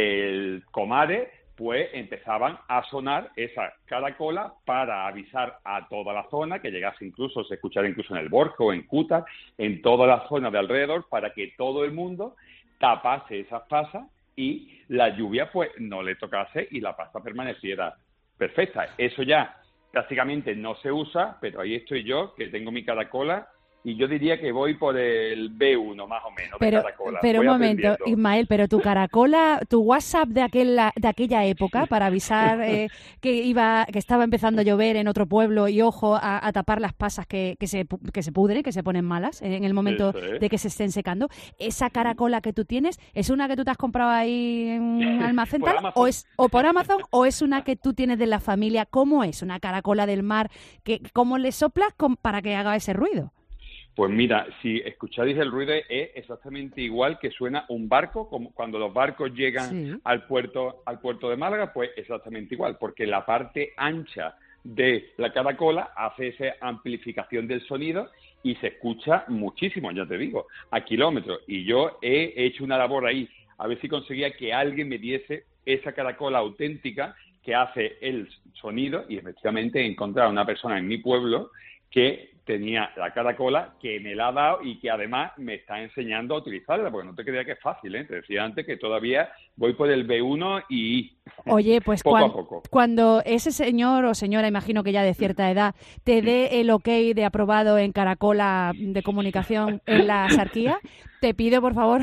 del Comares, pues empezaban a sonar esa caracola para avisar a toda la zona, que llegase incluso, se escuchara incluso en el Borjo, en Cútar, en toda la zona de alrededor, para que todo el mundo tapase esas pasas y la lluvia pues no le tocase y la pasta permaneciera perfecta. Eso ya prácticamente no se usa, pero ahí estoy yo, que tengo mi caracola, y yo diría que voy por el B uno, más o menos, pero, de caracola. Pero voy un momento, Ismael, pero tu caracola, tu WhatsApp de aquella, de aquella época para avisar eh, que iba, que estaba empezando a llover en otro pueblo y ojo a, a tapar las pasas que, que se que se pudren, que se ponen malas en el momento Eso es. de que se estén secando. ¿Esa caracola que tú tienes es una que tú te has comprado ahí en Almacén tal, o es o por Amazon o es una que tú tienes de la familia? ¿Cómo es una caracola del mar? Que cómo le soplas con, para que haga ese ruido? Pues mira, si escucháis el ruido es exactamente igual que suena un barco, como cuando los barcos llegan sí. al puerto al puerto de Málaga, pues exactamente igual, porque la parte ancha de la caracola hace esa amplificación del sonido y se escucha muchísimo, ya te digo, a kilómetros. Y yo he hecho una labor ahí, a ver si conseguía que alguien me diese esa caracola auténtica que hace el sonido, y efectivamente he encontrado a una persona en mi pueblo que tenía la caracola, que me la ha dado y que además me está enseñando a utilizarla, porque no te creas que es fácil, ¿eh? Te decía antes que todavía voy por el B uno y Oye, pues poco cuan, a poco. Cuando ese señor o señora, imagino que ya de cierta edad, te dé el ok de aprobado en caracola de comunicación en la Sarquía, te pido por favor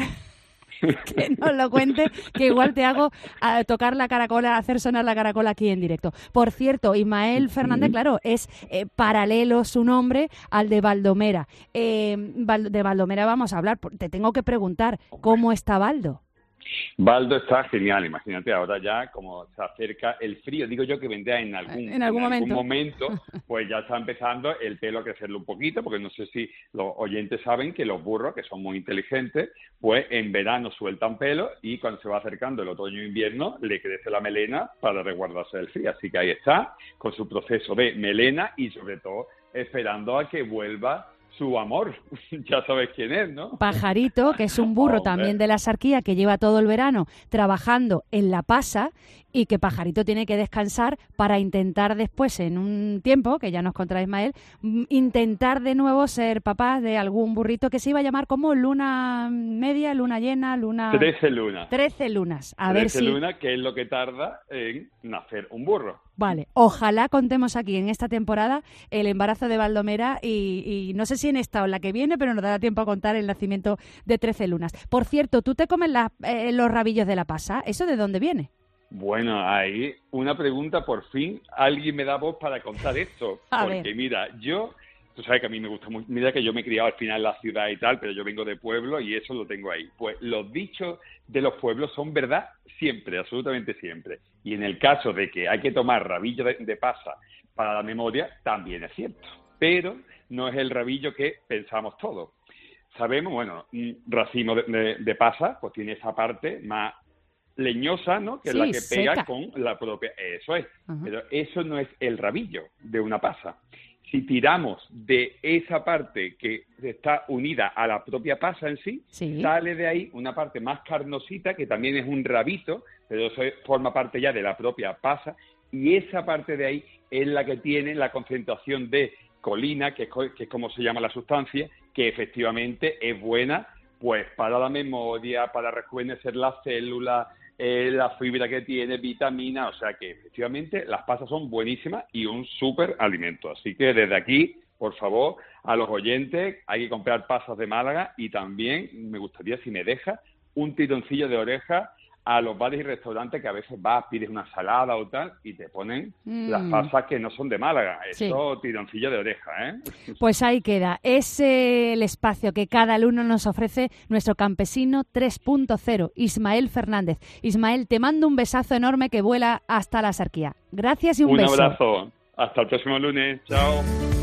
que nos lo cuente, que igual te hago a tocar la caracola, hacer sonar la caracola aquí en directo. Por cierto, Ismael Fernández, claro, es eh, paralelo su nombre al de Baldomera. Eh, de Baldomera vamos a hablar. Te tengo que preguntar, ¿cómo está Baldo? Baldo está genial, imagínate ahora ya como se acerca el frío, digo yo que vendrá en algún, en algún, en momento. algún momento, pues ya está empezando el pelo a crecerle un poquito, porque no sé si los oyentes saben que los burros, que son muy inteligentes, pues en verano sueltan pelo y cuando se va acercando el otoño e invierno le crece la melena para resguardarse del frío, así que ahí está, con su proceso de melena y sobre todo esperando a que vuelva su amor. Ya sabes quién es, ¿no? Pajarito, que es un burro Hombre. también de la Sarquía, que lleva todo el verano trabajando en la pasa, y que Pajarito tiene que descansar para intentar después, en un tiempo, que ya nos contará Ismael, intentar de nuevo ser papá de algún burrito que se iba a llamar como luna media, luna llena, luna... Trece lunas. Trece lunas. A Trece ver si... lunas, que es lo que tarda en nacer un burro. Vale, ojalá contemos aquí en esta temporada el embarazo de Baldomera y, y no sé si en esta o en la que viene, pero nos dará tiempo a contar el nacimiento de Trece lunas. Por cierto, ¿tú te comes la, eh, los rabillos de la pasa? ¿Eso de dónde viene? Bueno, ahí una pregunta, por fin alguien me da voz para contar esto. A porque ver. mira, yo, tú sabes que a mí me gusta mucho, mira que yo me he criado al final en la ciudad y tal, pero yo vengo de pueblo y eso lo tengo ahí. Pues los dichos de los pueblos son verdad siempre, absolutamente siempre. Y en el caso de que hay que tomar rabillo de, de pasa para la memoria, también es cierto. Pero no es el rabillo que pensamos todos. Sabemos, bueno, un racimo de, de, de pasa, pues tiene esa parte más leñosa, ¿no? Que Sí, es la que pega seca. con la propia... Eso es. Ajá. Pero eso no es el rabillo de una pasa. Si tiramos de esa parte que está unida a la propia pasa en sí, Sí. sale de ahí una parte más carnosita, que también es un rabito, pero eso es- forma parte ya de la propia pasa, y esa parte de ahí es la que tiene la concentración de colina, que es, co- que es como se llama la sustancia, que efectivamente es buena pues para la memoria, para rejuvenecer las células, eh, la fibra que tiene, vitamina, o sea que efectivamente las pasas son buenísimas y un súper alimento. Así que desde aquí, por favor, a los oyentes, hay que comprar pasas de Málaga y también me gustaría, si me deja, un tironcillo de oreja a los bares y restaurantes que a veces vas, pides una salada o tal y te ponen Mm. las pasas que no son de Málaga. Sí. Eso, tironcillo de oreja, ¿eh? Pues ahí queda. Es eh, el espacio que cada alumno nos ofrece nuestro campesino tres punto cero, Ismael Fernández. Ismael, te mando un besazo enorme que vuela hasta la Sarquía. Gracias y un, Un beso. abrazo. Hasta el próximo lunes. Chao.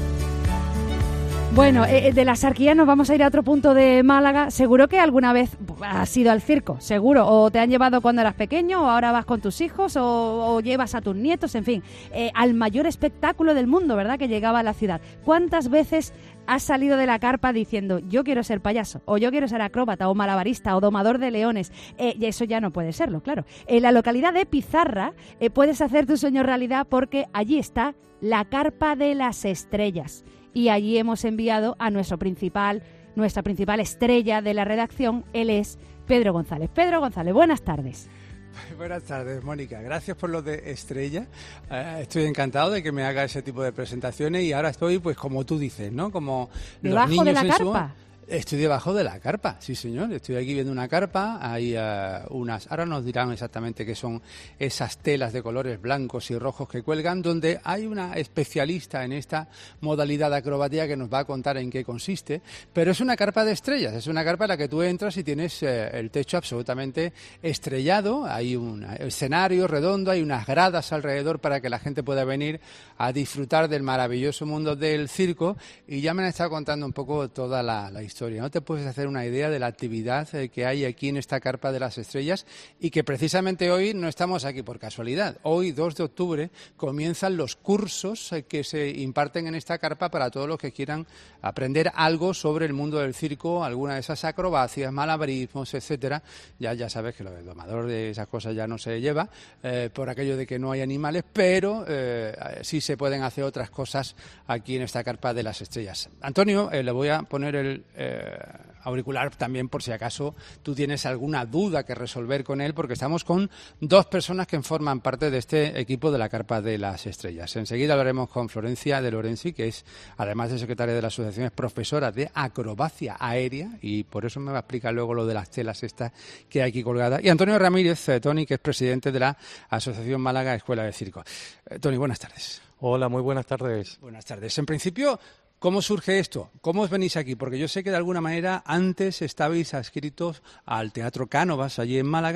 Bueno, eh, de la Sarquía nos vamos a ir a otro punto de Málaga. Seguro que alguna vez has ido al circo, seguro. O te han llevado cuando eras pequeño, o ahora vas con tus hijos, o, o llevas a tus nietos, en fin. Eh, al mayor espectáculo del mundo, ¿verdad?, que llegaba a la ciudad. ¿Cuántas veces has salido de la carpa diciendo yo quiero ser payaso, o yo quiero ser acróbata, o malabarista, o domador de leones? Eh, y eso ya no puede serlo, claro. En la localidad de Pizarra eh, puedes hacer tu sueño realidad porque allí está la Carpa de las Estrellas. Y allí hemos enviado a nuestro principal, nuestra principal estrella de la redacción. Él es Pedro González. Pedro González, buenas tardes. Buenas tardes, Mónica. Gracias por lo de estrella. Eh, estoy encantado de que me haga ese tipo de presentaciones y ahora estoy, pues como tú dices, ¿no? Como ¿Debajo los niños de la en su- carpa? Estoy debajo de la carpa, sí señor. Estoy aquí viendo una carpa, hay eh, unas, ahora nos dirán exactamente qué son esas telas de colores blancos y rojos que cuelgan, donde hay una especialista en esta modalidad de acrobatía que nos va a contar en qué consiste, pero es una carpa de estrellas, es una carpa en la que tú entras y tienes eh, el techo absolutamente estrellado, hay un escenario redondo, hay unas gradas alrededor para que la gente pueda venir a disfrutar del maravilloso mundo del circo, y ya me han estado contando un poco toda la, la historia. No te puedes hacer una idea de la actividad eh, que hay aquí en esta Carpa de las Estrellas, y que precisamente hoy no estamos aquí por casualidad. Hoy, dos de octubre, comienzan los cursos eh, que se imparten en esta carpa para todos los que quieran aprender algo sobre el mundo del circo, alguna de esas acrobacias, malabarismos, etcétera. Ya, ya sabes que lo del domador de esas cosas ya no se lleva eh, por aquello de que no hay animales, pero eh, sí se pueden hacer otras cosas aquí en esta Carpa de las Estrellas. Antonio, eh, le voy a poner el eh, auricular también por si acaso tú tienes alguna duda que resolver con él, porque estamos con dos personas que forman parte de este equipo de la Carpa de las Estrellas. Enseguida hablaremos con Florencia de Lorenzi, que es, además de secretaria de la asociación, es profesora de acrobacia aérea, y por eso me va a explicar luego lo de las telas estas que hay aquí colgadas. Y Antonio Ramírez, eh, Tony, que es presidente de la Asociación Málaga Escuela de Circo. Eh, Tony, buenas tardes. Hola, muy buenas tardes. Buenas tardes. En principio, ¿cómo surge esto? ¿Cómo os venís aquí? Porque yo sé que de alguna manera antes estabais adscritos al Teatro Cánovas, allí en Málaga,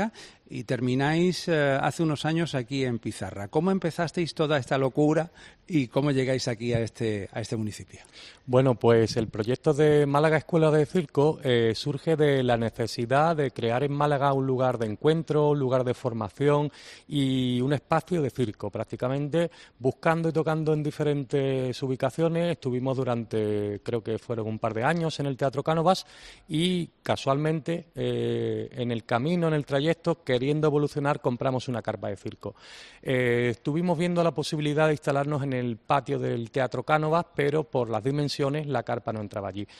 y termináis eh, hace unos años aquí en Pizarra. ¿Cómo empezasteis toda esta locura y cómo llegáis aquí a este, a este municipio? Bueno, pues el proyecto de Málaga Escuela de Circo eh, surge de la necesidad de crear en Málaga un lugar de encuentro, un lugar de formación y un espacio de circo. Prácticamente buscando y tocando en diferentes ubicaciones. Estuvimos durante, creo que fueron un par de años en el Teatro Cánovas y casualmente eh, en el camino, en el trayecto, queriendo evolucionar, compramos una carpa de circo. Eh, estuvimos viendo la posibilidad de instalarnos en el patio del Teatro Cánovas, pero por las dimensiones la carpa no entraba allí.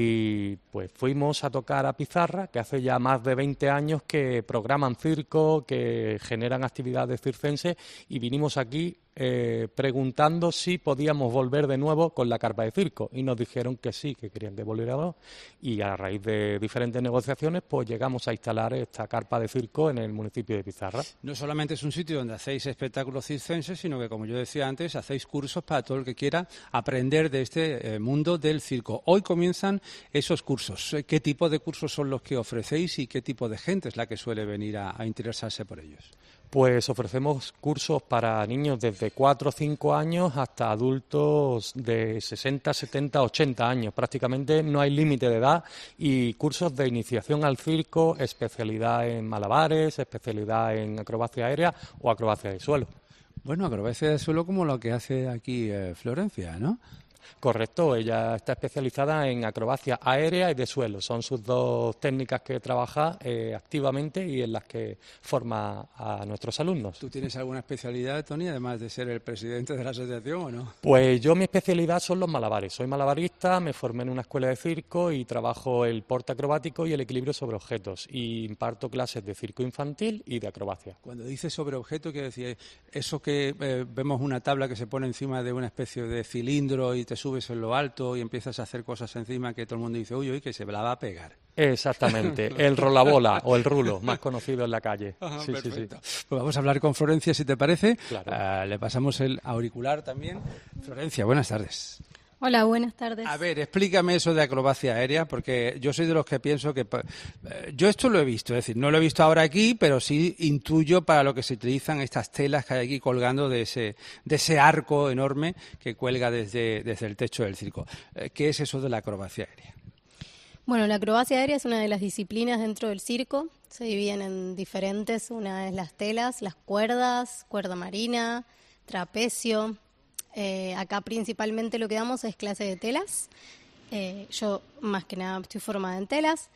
Y pues fuimos a tocar a Pizarra, que hace ya más de veinte años que programan circo, que generan actividades circenses, y vinimos aquí Eh, preguntando si podíamos volver de nuevo con la carpa de circo y nos dijeron que sí, que querían devolverlo, y a raíz de diferentes negociaciones pues llegamos a instalar esta carpa de circo en el municipio de Pizarra. No solamente es un sitio donde hacéis espectáculos circenses, sino que, como yo decía antes, hacéis cursos para todo el que quiera aprender de este eh, mundo del circo. Hoy comienzan esos cursos. ¿Qué tipo de cursos son los que ofrecéis y qué tipo de gente es la que suele venir a, a interesarse por ellos? Pues ofrecemos cursos para niños desde cuatro o cinco años hasta adultos de sesenta, setenta, ochenta años. Prácticamente no hay límite de edad, y cursos de iniciación al circo, especialidad en malabares, especialidad en acrobacia aérea o acrobacia de suelo. Bueno, acrobacia de suelo como lo que hace aquí eh, Florencia, ¿no? Correcto, ella está especializada en acrobacia aérea y de suelo. Son sus dos técnicas que trabaja eh, activamente y en las que forma a nuestros alumnos. ¿Tú tienes alguna especialidad, Tony, además de ser el presidente de la asociación, o no? Pues yo mi especialidad son los malabares. Soy malabarista, me formé en una escuela de circo y trabajo el porte acrobático y el equilibrio sobre objetos. Y imparto clases de circo infantil y de acrobacia. Cuando dices sobre objetos, quiero decir, eso que eh, vemos una tabla que se pone encima de una especie de cilindro y te subes en lo alto y empiezas a hacer cosas encima que todo el mundo dice, uy, uy, que se la va a pegar. Exactamente, el rolabola o el rulo, más conocido en la calle. Ajá, sí, perfecto. sí, sí. Pues vamos a hablar con Florencia, si te parece. Claro. Uh, le pasamos el auricular también. Florencia, buenas tardes. Hola, buenas tardes. A ver, explícame eso de acrobacia aérea, porque yo soy de los que pienso que... Eh, yo esto lo he visto, es decir, no lo he visto ahora aquí, pero sí intuyo para lo que se utilizan estas telas que hay aquí colgando de ese, de ese arco enorme que cuelga desde, desde el techo del circo. Eh, ¿Qué es eso de la acrobacia aérea? Bueno, la acrobacia aérea es una de las disciplinas dentro del circo. Se dividen en diferentes, una es las telas, las cuerdas, cuerda marina, trapecio. Eh, acá principalmente lo que damos es clase de telas. Eh, yo más que nada estoy formada en telas.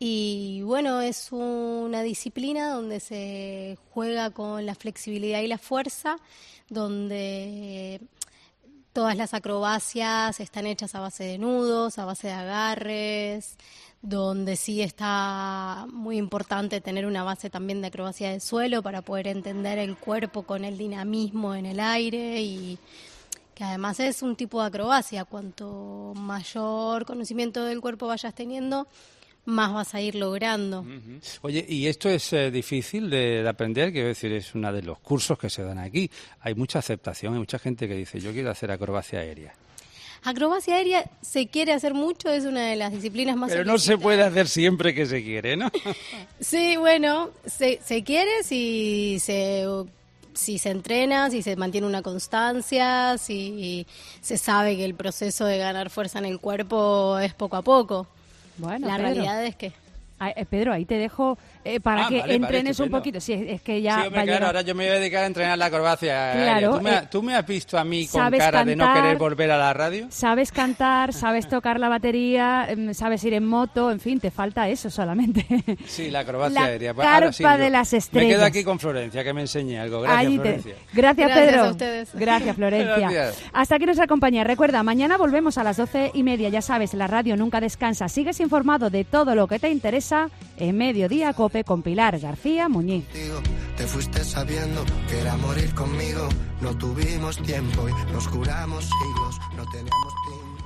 Y bueno, es una disciplina donde se juega con la flexibilidad y la fuerza, donde todas las acrobacias están hechas a base de nudos, a base de agarres, donde sí está muy importante tener una base también de acrobacia de suelo para poder entender el cuerpo con el dinamismo en el aire, y que además es un tipo de acrobacia. Cuanto mayor conocimiento del cuerpo vayas teniendo, más vas a ir logrando. Uh-huh. Oye, ¿y esto es eh, difícil de, de aprender? Quiero decir, es uno de los cursos que se dan aquí. Hay mucha aceptación, hay mucha gente que dice, yo quiero hacer acrobacia aérea. Acrobacia aérea se quiere hacer mucho, es una de las disciplinas más Pero no se puede hacer siempre que se quiere, ¿no? Sí, bueno, se, se quiere si se... si se entrena, si se mantiene una constancia, si se sabe que el proceso de ganar fuerza en el cuerpo es poco a poco. Bueno, la Pedro, realidad es que... Ay, eh, Pedro, ahí te dejo eh, para ah, que vale, entrenes vale, un poquito. Sí, es que ya sí, hombre, va a claro, llegar. ahora yo me voy a dedicar a entrenar la acrobacia aérea. Claro, ¿Tú, me, eh, ¿Tú me has visto a mí con sabes cara de no cantar, querer volver a la radio? Sabes cantar, sabes tocar la batería, sabes ir en moto, en fin, te falta eso solamente. Sí, la acrobacia la aérea. Carpa ahora sí, yo de las estrellas. Me quedo aquí con Florencia, que me enseñe algo. Gracias, Ahí te... Florencia. Gracias, Gracias Pedro. a ustedes. Gracias, Florencia. Gracias. Hasta aquí nuestra compañía. Recuerda, mañana volvemos a las doce y media. Ya sabes, la radio nunca descansa. Sigues informado de todo lo que te interesa en Mediodía Cope con Pilar García Muñiz. Te fuiste sabiendo que era morir conmigo. No tuvimos tiempo y nos juramos siglos. No teníamos tiempo.